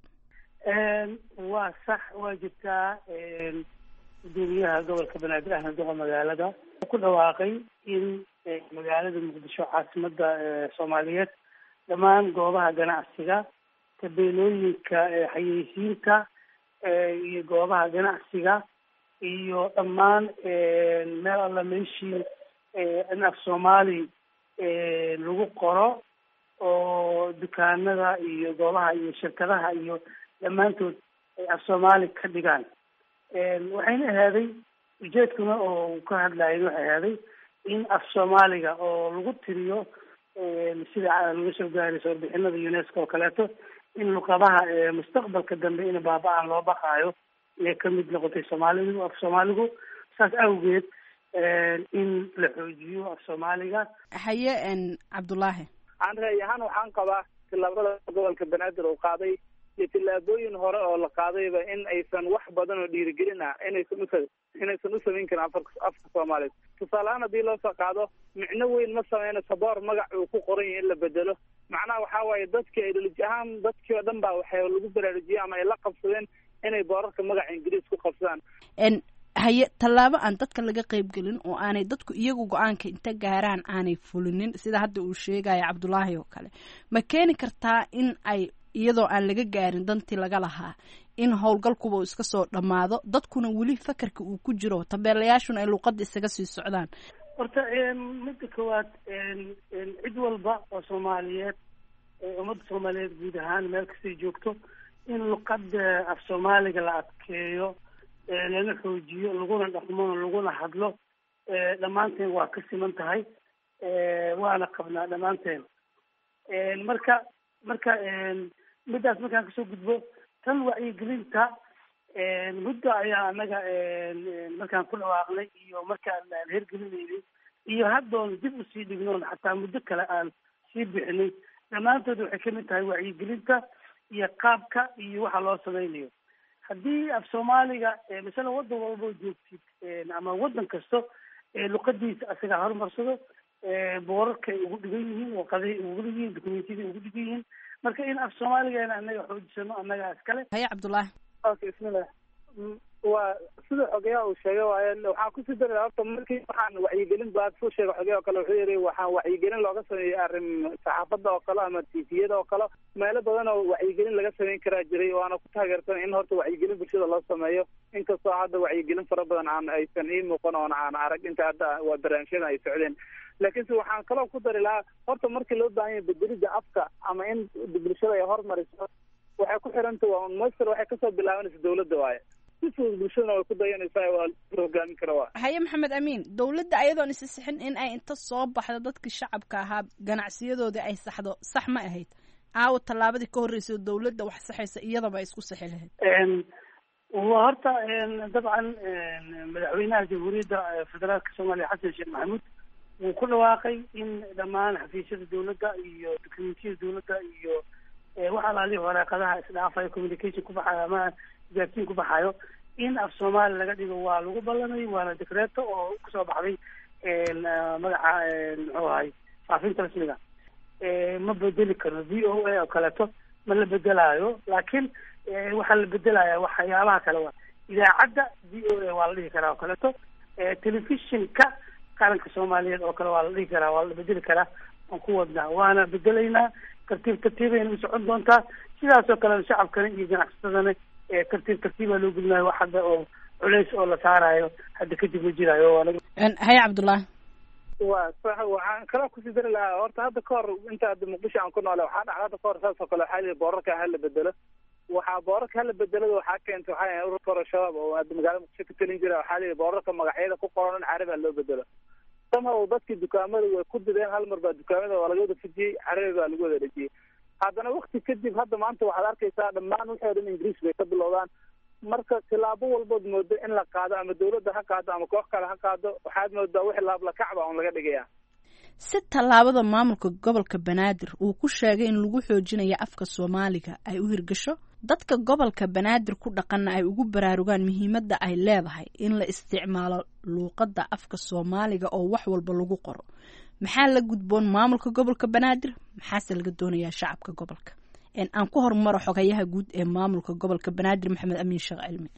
waa sax, waa jirtaa. gudoomiyaha gobolka banaadir ahna doqa magaalada ku dhawaaqay in magaalada muqdisho caasimada soomaaliyeed dhammaan goobaha ganacsiga, tabeelooyinka xayeysiinta iyo goobaha ganacsiga iyo dhammaan meel alla meeshii in af soomaali lagu qoro oo dukaanada iyo goobaha iyo shirkadaha iyo dhammaantood ay af soomaali ka dhigaan. waxayna ahaaday ujeedkuna oo ka hadlayen waxay ahaaday in af soomaaliga oo lagu tiriyo sida laga soo gaarayso warbixinada unesco oo kaleeto in luqadaha mustaqbalka dambe in baaba-aan loo baqaayo inay kamid noqotay soomaalidu af soomaaligu. saas awgeed in la xoojiyo af soomaaliga. haye cabdulaahi aan ra'yi ahaan waxaan qabaa tillaabada gobolka banaadir uu qaaday iyo tillaabooyin hore oo la qaadayba in aysan wax badan oo dhiirigelin ah inaysan usa inaysan u samayn karin afka afka soomaaliya. tusaalehaan haddii loo soo qaado micno weyn ma sameynayso boor magac uu ku qoran yahay in la bedelo. macnaha waxaa waaye dadkii ideoloji ahaan dadkii oo dhan baa waxay lagu baraarujiyey ama ay la qabsadeen inay boorarka magaca ingiriis ku qabsadaan. haye tallaabo aan dadka laga qaybgelin oo aanay dadku iyagu go-aanka inta gaaraan aanay fulinin sida hadda uu sheegaya cabdulaahi oo kale ma keeni kartaa in ay iyadoo aan laga gaarin dantii laga lahaa in howlgalkuba uu iska soo dhammaado dadkuna weli fakarka uu ku jiro tabeelayaashuna ay luuqada isaga sii socdaan? horta midda koowaad cid walba oo soomaaliyeed ummadda soomaaliyeed guud ahaan meel kastay joogto in luqada af soomaaliga la adkeeyo, lana xoojiyo, laguna dhaqmo, laguna hadlo, dhammaanteen waa ka siman tahay, waana qabnaa dhammaanteen. marka marka middaas markaan kasoo gudbo tan wacyigelinta muddo ayaa anaga markaan ku dhawaaqnay iyo markaan aan hergelinaynay iyo haddoon dib usii dhignoon xataa muddo kale aan sii bixinay dhammaantood waxay kamid tahay wacyigelinta iyo qaabka iyo waxa loo samaynayo. haddii af soomaaliga masala waddan walboo joogtid ama waddan kasto luqadiisa asaga horumarsado, boorarkay ugu dhigan yihiin, waqaday ugu dhigan yihiin, documentiyada ugu dhigan yihiin. marka in af soomaaligeena anaga xoojisano annagaa iskale. haye cabdullaahi. okay bismillah. waa sida xogeyaa uu sheegay waaye waxaan kusii dari lahaa horta markii waxaan wacyigelin baad soo sheegay xogeya oo kale wuxuu yidhi waxaan wacyigelin looga sameeyey arrin saxaafadda oo kale ama tifiyada oo kale meelo badan oo wacyigelin laga sameyn karaa jiray waana ku taageersan in horta wacyigelin bulshada loo sameeyo inkastoo hadda wacyigelin fara badan aan aysan ii muuqan oona aan arag inta hadda waa barnaamijyada ay socdeen. laakiinse waxaan kaloo ku dari lahaa horta markii loo baahan yahay bedelidda afka ama in bulshada ay hormariso waxay ku xiranta waa master waxay kasoo bilaabanaysa dawladda waaye. si si fudud bulshadana way ku dayanaysaa waa la hogaamin kara waa haye maxamed amiin dowladda ayadoon isisixin in ay inta soo baxdo dadkii shacabka ahaa ganacsiyadoodii ay saxdo sax ma ahayd aawo tallaabadii ka horreysay dowladda wax saxaysa iyadaba ay isku saxi lahayd waa horta dabcan madaxweynaha jamhuuriyadda federaalka soomaaliya xasan sheekh maxamuud wuu ku dhawaaqay in dhammaan xafiisyada dowladda iyo dokumentiyada dowladda iyo wax alaalihi waraaqadaha isdhaafayo communication ku baxayo ama gaarsiin ku baxayo in af soomaali laga dhigo waa lagu ballamay waana dekreeto oo kusoo baxday magaca muxuu ahay faafinta rasmiga ma bedeli karno v o a oo kaleeto ma la bedelaayo laakiin waxaa la bedelaya waxyaabaha kale waa idaacadda v o a waa la dhihi karaa oo kaleeto telefishinka qaranka soomaaliyeed oo kale waa la dhihi karaa waa la bedeli karaa aan ku wadnaa waana bedelaynaa tartiib tartiibayna u socon doontaa sidaas oo kale shacabkana iyo ganacsatadana tartiib tartiibaa loo gudinayo wax hadda oo culeys oo la saarayo hadda kadib ma jiraayo haye cabdullaahi waa sax waxaan kala kusii dari lahaa horta hadda ka hor inta hadda muqdisho aan ku noole waxaa dhacda hadda ka hor saas oo kale waxaa lihi boorarka hala bedelo waxaa boorarka hala bedelada waxaa keentay waxaa yahay ururka hore shabaab oo hadda magaalada muqdisho ka talin jira waxaa lihi boorarka magacyada ku qoran in carabi loo bedelo sama oo dadkii dukaamada way ku dideen hal mar baa dukaamada waa laga wada fujiyey carabi baa lagu wada dhejiyey haddana wakti kadib hadda maanta waxaad arkaysaa dhammaan wixii o dhan ingiriis bay ka bilowdaan marka tilaabo walbood moodo in la qaado ama dawladda ha qaado ama koox kale ha qaado waxaad moodaa wixii laablakacba un laga dhigaya si tallaabada maamulka gobolka banaadir uu ku sheegay in lagu xoojinayo afka soomaaliga ay u hirgasho dadka gobolka banaadir ku dhaqanna ay ugu baraarugaan muhiimadda ay leedahay in la isticmaalo luuqadda afka soomaaliga oo wax walba lagu qoro maxaa la gudboon maamulka gobolka banaadir maxaase laga doonayaa shacabka gobolka aan ku horumaro xogayaha guud ee maamulka gobolka banaadir maxamed amiin sheekh cilmi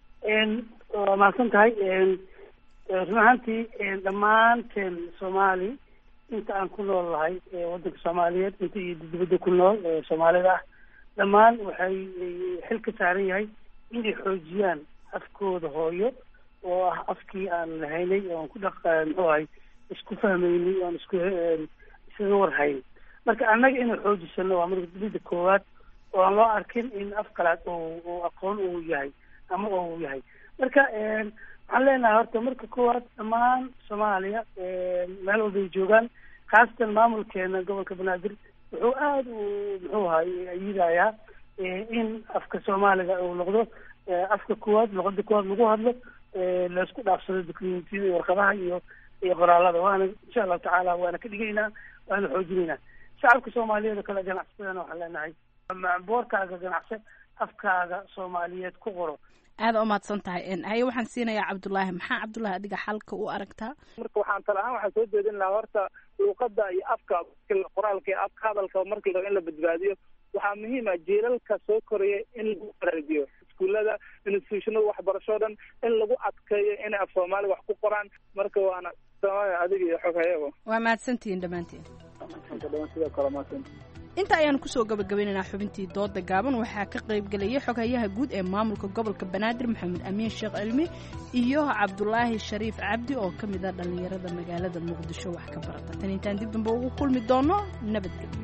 waa mahadsan tahay run ahaantii dhammaanteen soomaali inta aan ku nool lahay waddanka soomaaliyeed inta iyo dibadda ku nool soomaalida ah dhammaan waxay xil ka saaran yahay inay xoojiyaan afkooda hooyo oo ah afkii aan lahaynay oon ku dhaq muxuu ahay isku fahmaynay oon isku isaga warhayn marka annaga inuu xoojisano waa marka dibadda koowaad oo aan loo arkin in af kalaad oo aqoon uu yahay ama uu yahay marka waxaan leenahay horta marka koowaad dhammaan soomaaliya meel walbay joogaan khaasatan maamulkeena gobolka banaadir wuxuu aada u muxuu ahay ayidayaa in afka soomaaliga uu noqdo afka koowaad luqada koowaad lagu hadlo laisku dhaafsado documentiyada iyo warqadaha iyo iyo qoraalada waana insha allahu tacaala waana ka dhigaynaa waana xoojinaynaa shacabka soomaaliyeed oo kale ganacsadana waxaan leenahay boorkaaga ganacse afkaaga soomaaliyeed ku qoro aada umahadsan tahay haye waxaan siinayaa cabdullaahi maxaa cabdullaahi adiga xalka u aragtaa marka waxaan tala ahaan waxaan soo jeedin lahaa horta luuqada iyo afka qoraalka iyo afka hadalka markii la in la badbaadiyo waxaa muhiim ah jiilalka soo koraya in lagu baraajiyo iskuullada institutionada waxbarasho dhan in lagu adkeeyo inay af soomaaliga wax ku qoraan marka waana adiga iyo xog hayabo waa mahadsantihiin dhammaantiin sidoo kale mahadsan inta ayaanu kusoo gabagabaynaynaa xubintii dooda gaaban waxaa ka qaybgelayay xoghayaha guud ee maamulka gobolka banaadir maxamed amiin sheekh cilmi iyo cabdulaahi shariif cabdi oo ka mid ah dhallinyarada magaalada muqdisho wax ka barata tan intaan dib dambe ugu kulmi doono nabadgelyo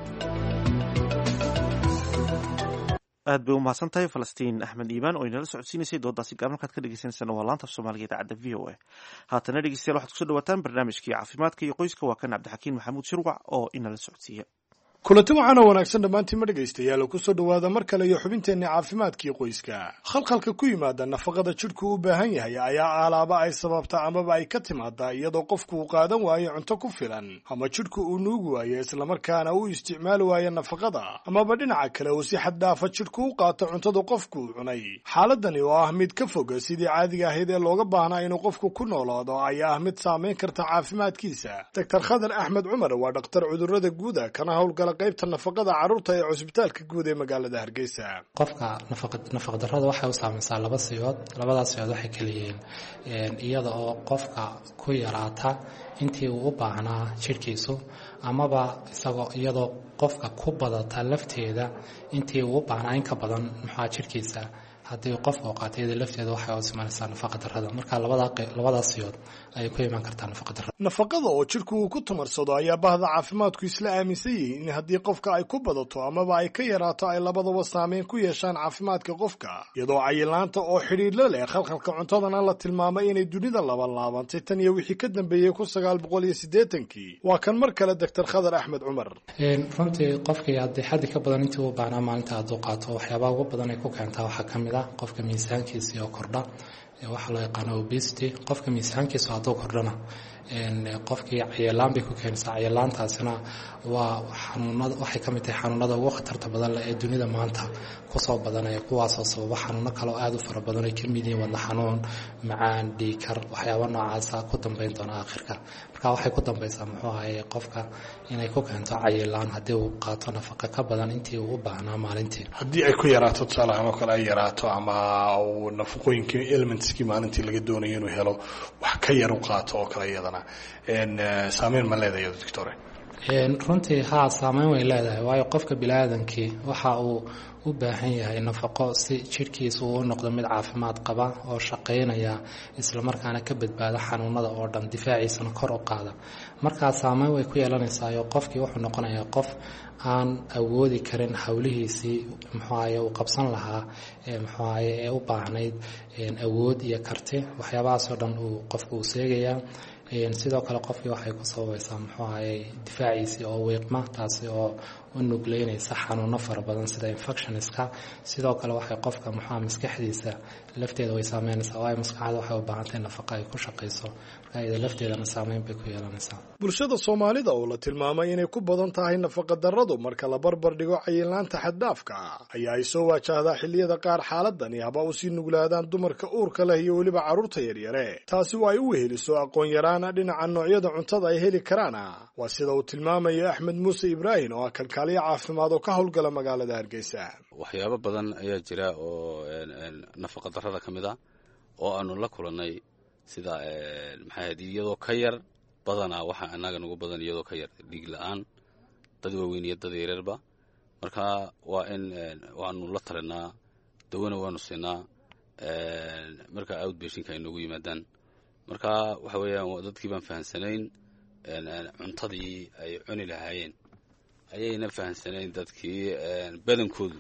aad bay u mahadsan tahay falastiin axmed iimaan oo inala socodsiinaysay doodaasi gaaban halkaad ka dhegeysaneysana waa laanta af soomaaliga idaacadda v o a haatana dhegeystayaal waxaad kusoo dhawaataan barnaamijkii caafimaadka iyo qoyska waa kan cabdixakiin maxamuud shirwac oo inala socodsiiya kulanti waxaana wanaagsan dhammaantiinma dhegaystayaal oo kusoo dhowaada mar kale iyo xubinteenna caafimaadkii qoyska khalkhalka ku yimaada nafaqada jidhku u baahan yahay ayaa alaaba ay sababta amaba ay ka timaadaa iyadoo qofku uu qaadan waayo cunto ku filan ama jidhku uu nuugi waayo islamarkaana uu isticmaali waayo nafaqada amaba dhinaca kale uu si xad dhaafa jidhku u qaato cuntada qofku uu cunay xaaladani oo ah mid ka foga sidii caadiga ahayd ee looga baahnaa inuu qofku ku noolaado ayaa ah mid saamayn karta caafimaadkiisa doctor khadar axmed cumar waa dhakhtar cudurrada guuda kana howlgala qaybta nafaqada carruurta ee cusbitaalka guud ee magaalada hargeysa qofka nafaqa darrada waxay u saamaysaa laba siyood labadaas siyood waxay kala yihiin iyada oo qofka ku yaraata intii uu u baahnaa jidhkiisu amaba isagoo iyadoo qofka ku badata lafteeda intii uu u baahnaa in ka badan maxaa jidhkiisa haddii qofka oo qaatay iyada lafteeda waxay u simanaysaa nafaqa darrada marka labada labadaas siyood ayay ku imaan kartaa nafaqa darrada nafaqada oo jidhku uu ku tumarsado ayaa bahda caafimaadku isla aaminsan yihiin in haddii qofka ay ku badato amaba ay ka yaraato ay labadaba saameyn ku yeeshaan caafimaadka qofka iyadoo cayilaanta oo xidhiidho leh khalkhalka cuntadana la tilmaamay inay dunida labanlaabantay tan iyo wixii ka dambeeyey kun sagaal boqol iyo siddeetankii waa kan mar kale doctor khadar axmed cumar runtii qofkii haddii xaddi ka badan intii uu baahnaa maalinta hadduu qaato waxyaabaha ugu badan ay ku keentaa waxaa ka mid ah qofka miisaankiisii oo kordha waxaa loo yaqaano obesity qofka miisaankiisu hadduu kordhana qofkii cayilaan bay ku keenaysaa cayilaantaasina waa xanuunada waxay ka mid tahay xanuunada ugu khatarta badan leh ee dunida maanta kusoo badanaya kuwaasoo sababa xanuuno kaleo aada u fara badan ay ka mid yihiin wadna xanuun macaan dhiikar waxyaaba noocaasa ku dambeyn doona aakhirka marka waxay ku dambaysaa muxuu ahaye qofka inay ku keento cayilaan haddii uu qaato nafaqa ka badan intii uu u baahnaa maalintii haddii ay ku yaraato tusaale ahaan oo kale ay yaraato ama uu nafaqooyinkii elementskii maalintii laga doonayo inuu helo wax ka yar u qaato oo kale iyadana saameyn ma leedahay doctore runtii haa saameyn way leedahay waayo qofka biniaadankii waxa uu u baahan yahay nafaqo si jidhkiisa uu u noqdo mid caafimaad qaba oo shaqaynaya islamarkaana ka badbaada xanuunada oo dhan difaaciisana kor u qaada markaa saameyn way ku yeelanaysaa qofkii wuxuu noqonayaa qof aan awoodi karin hawlihiisii muxuu ahaye uu qabsan lahaa muxuu ahaye ee u baahnayd awood iyo karti waxyaabahaasoo dhan uu qofku uu seegayaa sidoo kale qofkii waxay ku sababaysaa muxuu ahaye difaaciisii oo wiiqma taasi oo u nugleynaysa xanuuno fara badan sida infectionska sidoo kale waxay qofka muxuu maskaxdiisa lafteeda way saameynaysaa waayo maskaxda waxay u baahan tahay nafaqa ay ku shaqayso marka iyada lafteedana saameyn bay ku yeelanaysaa bulshada soomaalida oo la tilmaamay inay ku badan tahay nafaqa darradu marka la barbar dhigo cayilaanta xaddaafka ayaa ay soo waajahdaa xilliyada qaar xaaladani haba usii nuglaadaan dumarka uurka leh iyo weliba carruurta yaryare taasi waa ay u weheliso aqoon yaraana dhinaca noocyada cuntada ay heli karaana waa sida uu tilmaamayo axmed muuse ibraahim oo ah kalkaaliye caafimaad oo ka howlgala magaalada hargeysa waxyaabo badan ayaa jira oo nafaqa darrada ka mid ah oo aanu la kulannay sida maxay ahayd iyadoo ka yar badanaa waxa annaga nagu badan iyadoo ka yar dhiig la-aan dad waaweyn iyo dad yareerba marka waa in waanu la talinaa dawana waanu siinaa marka outpatientka ay noogu yimaadaan marka waxa weeyaan dadkii baan fahansanayn cuntadii ay cuni lahaayeen ayayna fahansanayn dadkii badankoodu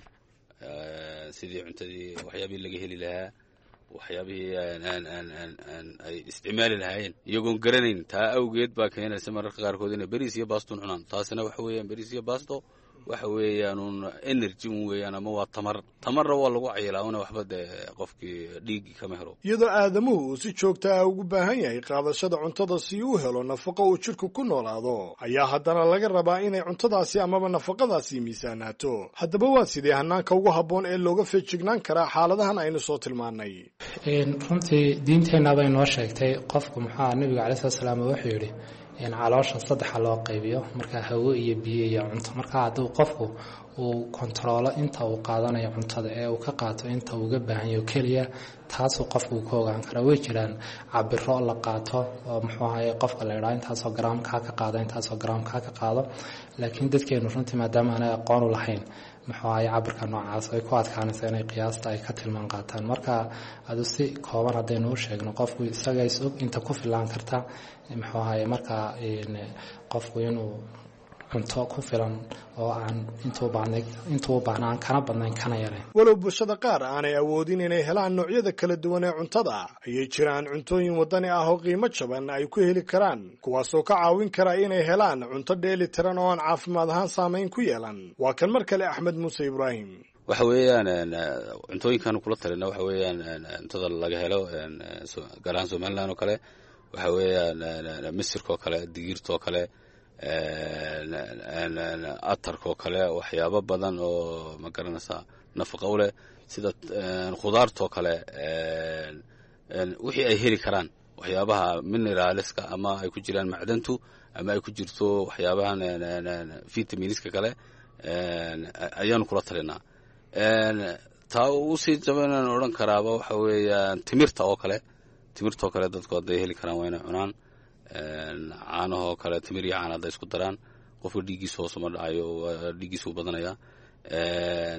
sidii cuntadii waxyaabihii laga heli lahaa waxyaabihii ay isticmaali lahaayeen iyagoon garanayn taa awgeed baa keenaysa mararka qaarkood inay beriis iyo baaston cunaan taasina waxa weeyaan beriis iyo baasto waxa weeyaanuun energy un weeyaan ama waa tamar tamarna waa lagu cayilaa una waxba dee qofkii dhiigi kama helo iyadoo aadamuhu uu si joogta ah ugu baahan yahay qaadashada cuntada si uu helo nafaqo uu jidhku ku noolaado ayaa haddana laga rabaa inay cuntadaasi amaba nafaqadaasi miisaanaato haddaba waa sidee hanaanka ugu habboon ee looga feejignaan karaa xaaladahan aynu soo tilmaannay runtii diinteenna bay noo sheegtay qofku muxua nabiga calai slat slaam wuxuu yidhi caloosha saddexa loo qaybiyo markaa hawo iyo biyo iyo cunto markaa hadduu qofku uu kontaroolo inta uu qaadanayo cuntada ee uu ka qaato inta uuga baahanyo keliya taasuu qofku uu ka ogaan karaa way jiraan cabiro la qaato oo muxuu ahaye qofka la idhaa intaasoo garaamkaa ka qaado intaasoo garaamkaa ka qaado laakiin dadkeenu runtii maadaama aanay aqoon u lahayn muxuu ahaye cabirka noocaas ay ku adkaanaysa inay qiyaasta ay ka tilmaan qaataan marka adu si kooban haddaynu u sheegno qofku isaga is og inta ku filaan karta muxuu ahaye markaa qofku inuu cunto ku filan oo aan intuu baahnayd intuu baahnaan kana badnayn kana yarayn walow bulshada qaar aanay awoodin inay helaan noocyada kala duwan ee cuntada ayay jiraan cuntooyin waddani ah oo qiimo jaban ay ku heli karaan kuwaasoo ka caawin kara inay helaan cunto dheeli tiran oo aan caafimaad ahaan saamayn ku yeelan waa kan mar kale axmed muuse ibraahim waxa weeyaan cuntooyinkaanu kula talina waxa weeyaan cuntada laga helo gaar ahaan somaliland oo kale waxa weeyaan misirka oo kale digirta oo kale atarka oo kale waxyaabo badan oo ma garanaysaa nafaqa u leh sida khudaarta oo kale wixii ay heli karaan waxyaabaha mineraleska ama ay ku jiraan macdantu ama ay ku jirto waxyaabahan vitaminska kale ayaanu kula talinaa taa usii jabanaan odhan karaaba waxa weeyaan timirta oo kale timirta oo kale dadku hadday heli karaan waa inay cunaan caanahoo kale timir iyo caan hadday isku daraan qofka dhiiggiisa hoosuma dhacayo dhiiggiisa u badanaya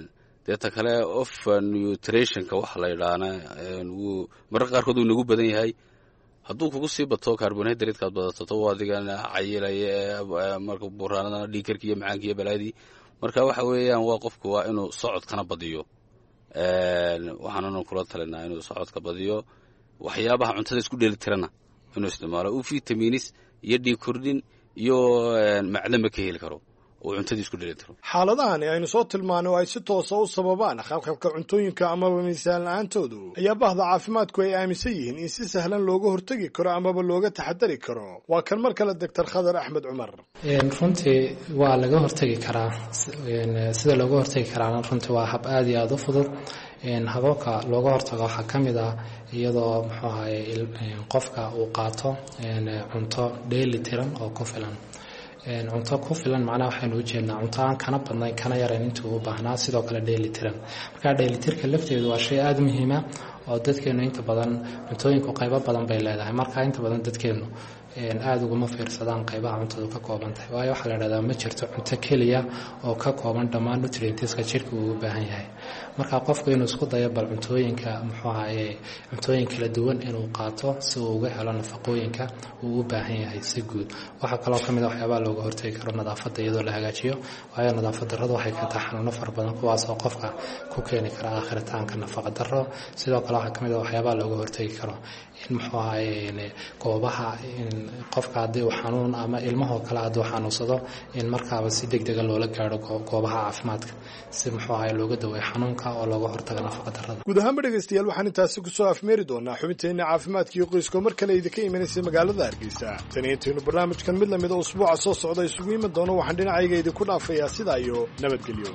deeta kale of nutritionka waxa la yidhaahna wuu mararka qaarkood uu nagu badan yahay hadduu kugu sii bato carbohydrate-kaad badatato adigan cayilaya marka buraanadana dhiikarki iyo macaanki iyo balaadii marka waxa weeyaan waa qofku waa inuu socodkana badiyo waxaananu kula talinaa inuu socodka badiyo waxyaabaha cuntada isku dheelitirana inuu isticmaalo uu vitamiinis iyo dhiig kordhin iyo macdama ka heli karo oo cuntadii isku dheelitiro. xaaladahani aynu soo tilmaano ay si toosa u sababaan khalkhalka cuntooyinka amaba miisaan la-aantoodu ayaa bahda caafimaadku ay aaminsan yihiin in si sahlan looga hortegi karo amaba looga taxadari karo. waa kan mar kale doctor khadar axmed cumar. runtii waa laga hortegi karaa sida looga hortegi karaana runtii waa hab aada iyo aada u fudud. hababka looga hortago waxaa ka mid ah iyadoo muxuu ahaye qofka uu qaato cunto dheeli tiran oo ku filan. cunto ku filan macnaha waxaynu u jeednaa cunto aan kana badnayn kana yarayn intuu u baahnaa sidoo kale dheelitiraan. marka dheelitirka lafteedu waa shay aada muhiima oo dadkeenu inta badan cuntooyinku qaybo badan bay leedahay. marka inta badan dadkeenu aada uguma fiirsadaan qaybaha cuntadu ka kooban tahay waayo waxaa la idhahdaa ma jirto cunto keliya oo ka kooban dhammaan nutrientska jirka uu u baahan yahay. marka qofku inuu isku dayo bal cuntooyinka muxuu ahaye cuntooyin kala duwan inuu qaato si uu uga helo nafaqooyinka uu u baahan yahay si guud. waxaa kaloo ka mid a waxyaabaha looga hortagi karo nadaafadda iyadoo la hagaajiyo waayo nadaafad darradu waxay ka tahay xanuuno fara badan kuwaas oo qofka ku keeni kara aakhiritaanka nafaqa darro. sidoo kale waxaa ka mid a waxyaabaha looga hortagi karo in muxuu ahaye goobaha qofka haddii uu xanuun ama ilmahoo kale hadduu xanuunsado in markaaba si deg dega loola gaadho goobaha caafimaadka si muxuu ahaye looga daweeyo xanuunka oo looga hortago nafaqa darrada. guud ahaanba dhegaystayaal waxaan intaasi kusoo afmeeri doonaa xubinteenna caafimaadka iyo qoyska mar kale idinka imanaysay magaalada hargeysa. tan iyo intaynu barnaamijkan mid lamida usbuuca soo socda isugu iman doono waxaan dhinacayga idinku dhaafayaa sidaa iyo nabadgelyo.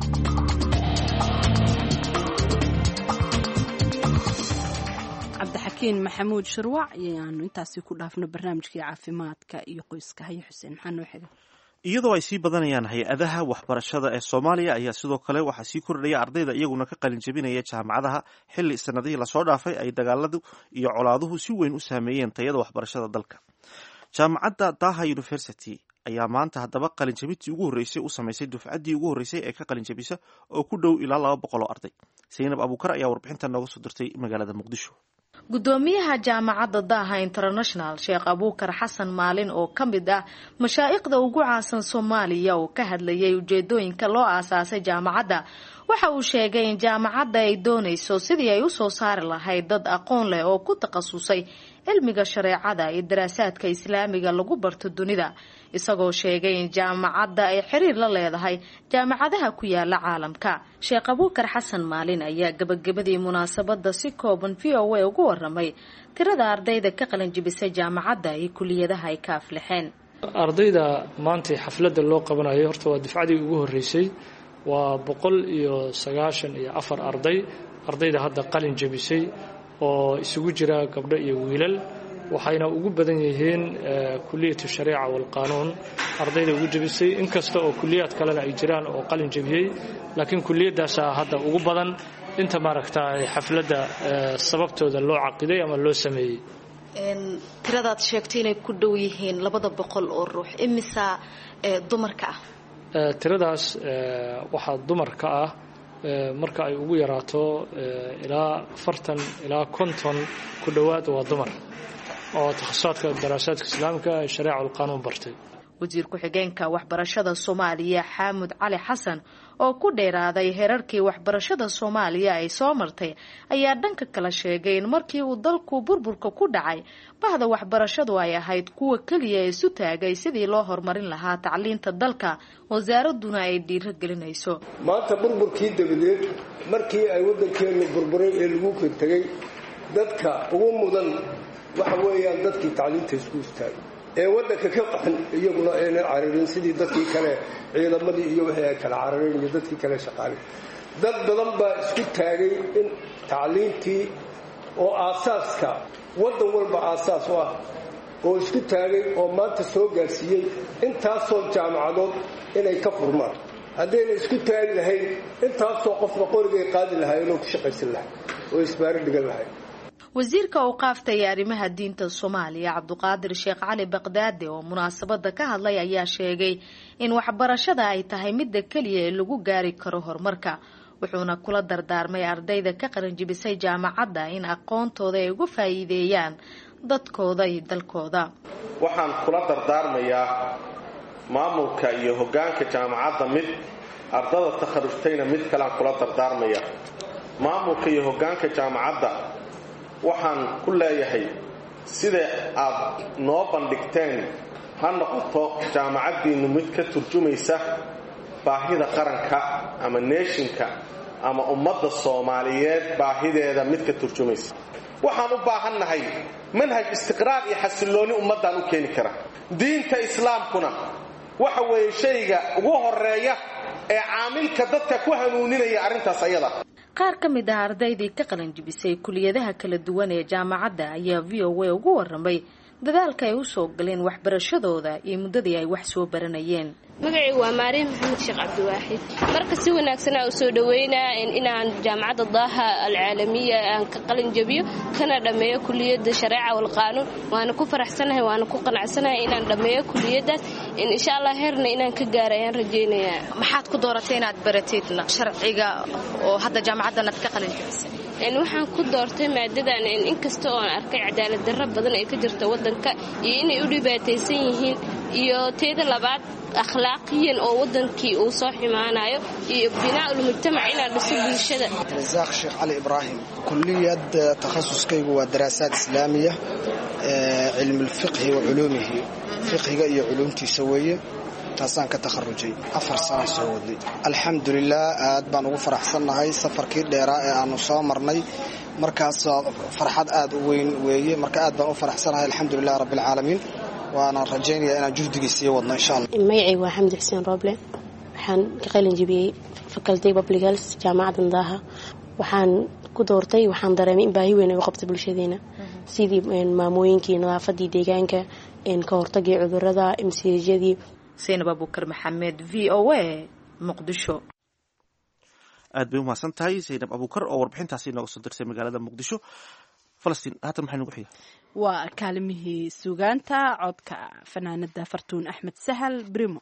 cabdixakiin maxamuud shirwac ayaanu intaasi ku dhaafno barnaamijkii caafimaadka iyo qoyska. haye xuseen maxaa noo xiga? iyadoo ay sii badanayaan hay-adaha waxbarashada ee soomaaliya ayaa sidoo kale waxaa sii kordhaya ardayda iyaguna ka qalin jebinaya jaamacadaha xilli sanadihii lasoo dhaafay ay dagaaladu iyo colaaduhu si weyn u saameeyeen tayada waxbarashada dalka. jaamacadda daha university ayaa maanta haddaba qalin jebintii ugu horreysay u samaysay dufcaddii ugu horreysay ee ka qalin jebisa oo ku dhow ilaa laba boqol oo arday. saynab abuukar ayaa warbixinta nooga soo dirtay magaalada muqdisho. gudoomiyaha jaamacadda daha international sheekh abuukar xasan maalin oo ka mid ah mashaa'ikhda ugu caansan soomaaliya oo ka hadlayay ujeedooyinka loo aasaasay jaamacadda waxa uu sheegay in jaamacadda ay doonayso sidii ay usoo saari lahayd dad aqoon leh oo ku takhasusay cilmiga shareecada iyo daraasaadka islaamiga lagu barto dunida isagoo sheegay in jaamacadda ay xiriir la leedahay jaamacadaha ku yaala caalamka. sheekh abuukar xasan maalin ayaa gabagabadii munaasabada si kooban v o a ugu waramay tirada ardayda ka qalin jebisay jaamacadda iyo kuliyadaha ay ka aflixeen. ardayda maanta xafladda loo qabanayo horta waa dufcadii ugu horeysay waa boqol iyo sagaashan iyo afar arday ardayda hadda qalin jebisay oo isugu jira gabdho iyo wiilal waxayna ugu badan yihiin kuliyatu shariica wal qaanuun ardayda ugu jebisay inkasta oo kuliyaad kalena ay jiraan oo qalin jebiyey laakiin kuliyadaasa hadda ugu badan inta maaragtaa xafladda sababtooda loo caqiday ama loo sameeyey. tiradaad sheegtay inay ku dhow yihiin labada boqol oo ruux imisa dumarka ah? tiradaas waxaa dumarka ah marka ay ugu yaraato ilaa afartan ilaa konton ku dhowaad waa dumar oo takhasusaadka daraasaadka islaamka ee shareeca alqaanuun bartay. wasiir ku-xigeenka waxbarashada soomaaliya xaamud cali xasan oo ku dheeraaday heerarkii waxbarashada soomaaliya ay soo martay ayaa dhanka kala sheegay in markii uu dalku burburka ku dhacay bahda waxbarashadu ay ahayd kuwa keliya isu taagay sidii loo horumarin lahaa tacliinta dalka wasaaraduna ay dhiiro gelinayso. maanta burburkii dabadeed markii ay waddankeenu burburay ee lagu tegay dadka ugu mudan waxa weeyaan dadkii tacliinta isku istaagay ee waddanka ka qaxan iyaguna aynan cararin sidii dadkii kale ciidamadii iyo wixii ay kala carareen iyo dadkii kale shaqaalay. dad badan baa isku taagay in tacliintii oo aasaaska waddan walba aasaas u ah oo isku taagay oo maanta soo gaarsiiyey intaasoo jaamacadood inay ka furmaan. haddayna isku taagi lahayn intaasoo qofba qorigay qaadi lahaayeen oo ku shaqaysan lahay oo isbaari dhigan lahay. wasiirka awqaafta iyo arrimaha diinta soomaaliya cabduqaadir sheekh cali baqdaade oo munaasabada ka hadlay ayaa sheegay in waxbarashada ay tahay midda keliya ee lagu gaari karo horumarka. wuxuuna kula dardaarmay ardayda ka qalinjibisay jaamacadda in aqoontooda ay ugu faa'iideeyaan dadkooda iyo dalkooda. waxaan kula dardaarmayaa maamulka iyo hoggaanka jaamacadda mid ardada takharujtayna mid kale aan kula dardaarmaya. maamulka iyo hoggaanka jaamacadda waxaan ku leeyahay sida aad noo bandhigteen ha noqoto jaamacaddiinnu mid ka turjumaysa baahida qaranka ama neeshinka ama ummadda Soomaaliyeed baahideeda mid ka turjumaysa. waxaan u baahannahay manhaj istiqraar iyo xasillooni ummaddan u keeni kara. diinta islaamkuna waxa weeye shayga ugu horeeya ee caamilka dadka ku hanuuninaya arrintaas ayada. qaar ka mid ah ardaydii ka qalinjibisay kuliyadaha kala duwan ee jaamacadda ayaa V O A ugu waramay dadaalka ay u soo galeen waxbarashadooda iyo muddadii ay wax soo baranayeen. magacaygu waa Maariin Maxamed Sheekh Cabdiwaaxid. marka si wanaagsan aan u soo dhaweynaa inaan jaamacadda Daaha Alcaalamiya aan ka qalin jabiyo kana dhameeyo kuliyadda Sharciga wal Qaanuun. waana ku faraxsanahay waana ku qanacsanahay inaan dhameeyo kuliyadaas in insha Allah heerna inaan ka gaaro ayaan rajeynayaa. maxaad ku dooratay inaad baratid sharciga oo hadda jaamacaddan aad ka qalin jabisay? in waxaan ku doortay maadadan in inkasta oo aan arkay cadaalad darro badan ay ka jirto wadanka iyo inay u dhibaataysan yihiin iyo teeda labaad akhlaaqiyan oo wadankii uu soo ximaanayo iyo binaa'ul mujtamac ila dhiso bulshada. Razaaq Sheekh Ali Ibrahim kulliyad takhasuskaygu waa daraasaad islaamiya cilmi fiqh iyo culuumihi fiqhiga iyo culuumtiisa weeye taasaan ka takharujay afar sano soo waday. alxamdulillah aad baan ugu faraxsanahay safarkii dheeraa ee aanu soo marnay markaas farxad aad u weyn weeye marka aad baan u faraxsanahay alxamdulillah rabbil caalamiin waana rajaynayaa inaan juhdigiisa sii wadno insha Allah. magacaygu waa Xamdi Xuseen Roble waxaan ka qalin jabiyay faculty public health jaamacadda Daaha. waxaan ku doortay waxaan dareemay in baahi weyn ay u qabto bulshadeena sidii maamooyinkii nadaafadii deegaanka in ka hortagii cudurrada imsiijadii. Seenab Abuukar Maxamed V O A Muqdisho. aad bay u mahadsan tahay Seenab Abuukar oo warbixintaasi nooga soo dirsay magaalada Muqdisho. Falastiin haatan maxay nagu xiga? waa kaalimihii suugaanta codka fanaanada Fartuun Axmed Sahal Brimo.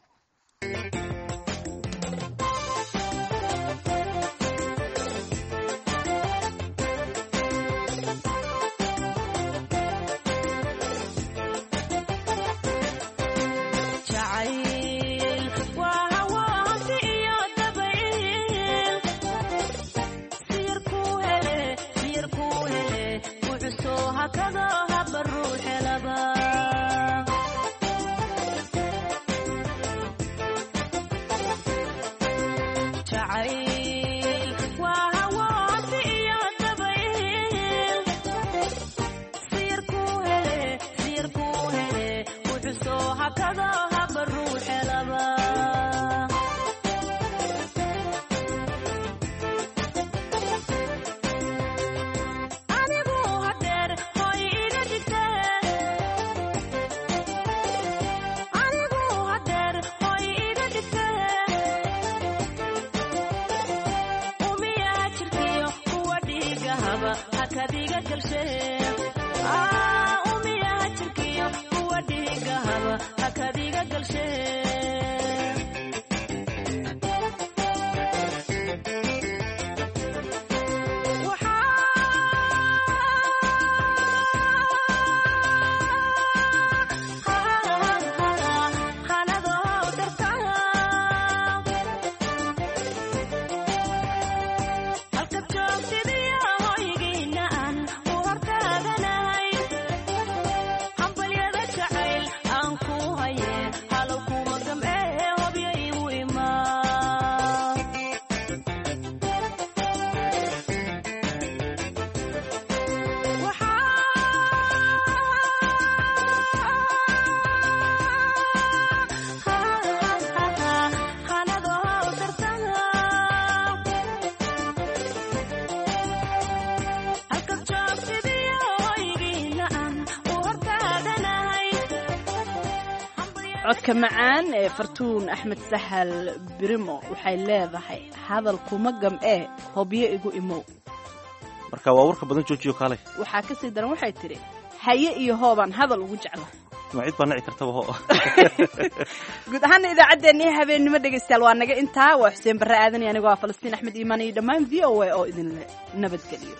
codka macaan ee Fartuun Axmed Sahal Brimo waxay leedahay hadal kuma gam'ee hobyo igu imow. marka waa warka badan joojiyo kale waxaa ka sii daran waxay tiri haye iyo hoobaan hadal ugu jeclahay. ma cid baa nici kartaba ho guud ahaan idaacaddeenii habeennimo dhegaystayaal waa naga intaa waa xuseen barre aadan iyo anigoo ah falastiin axmed iimaan iyo dhammaan v o a oo idin nabadgeliyo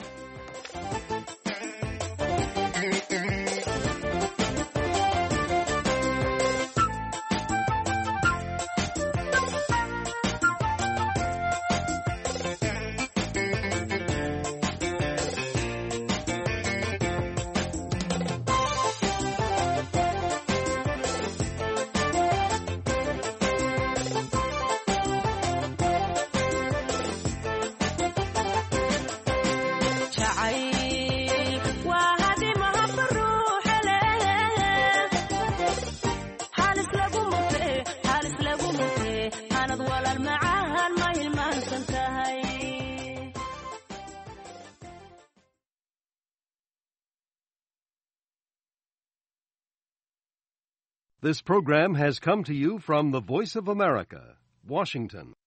This program has come to you from the Voice of America, Washington.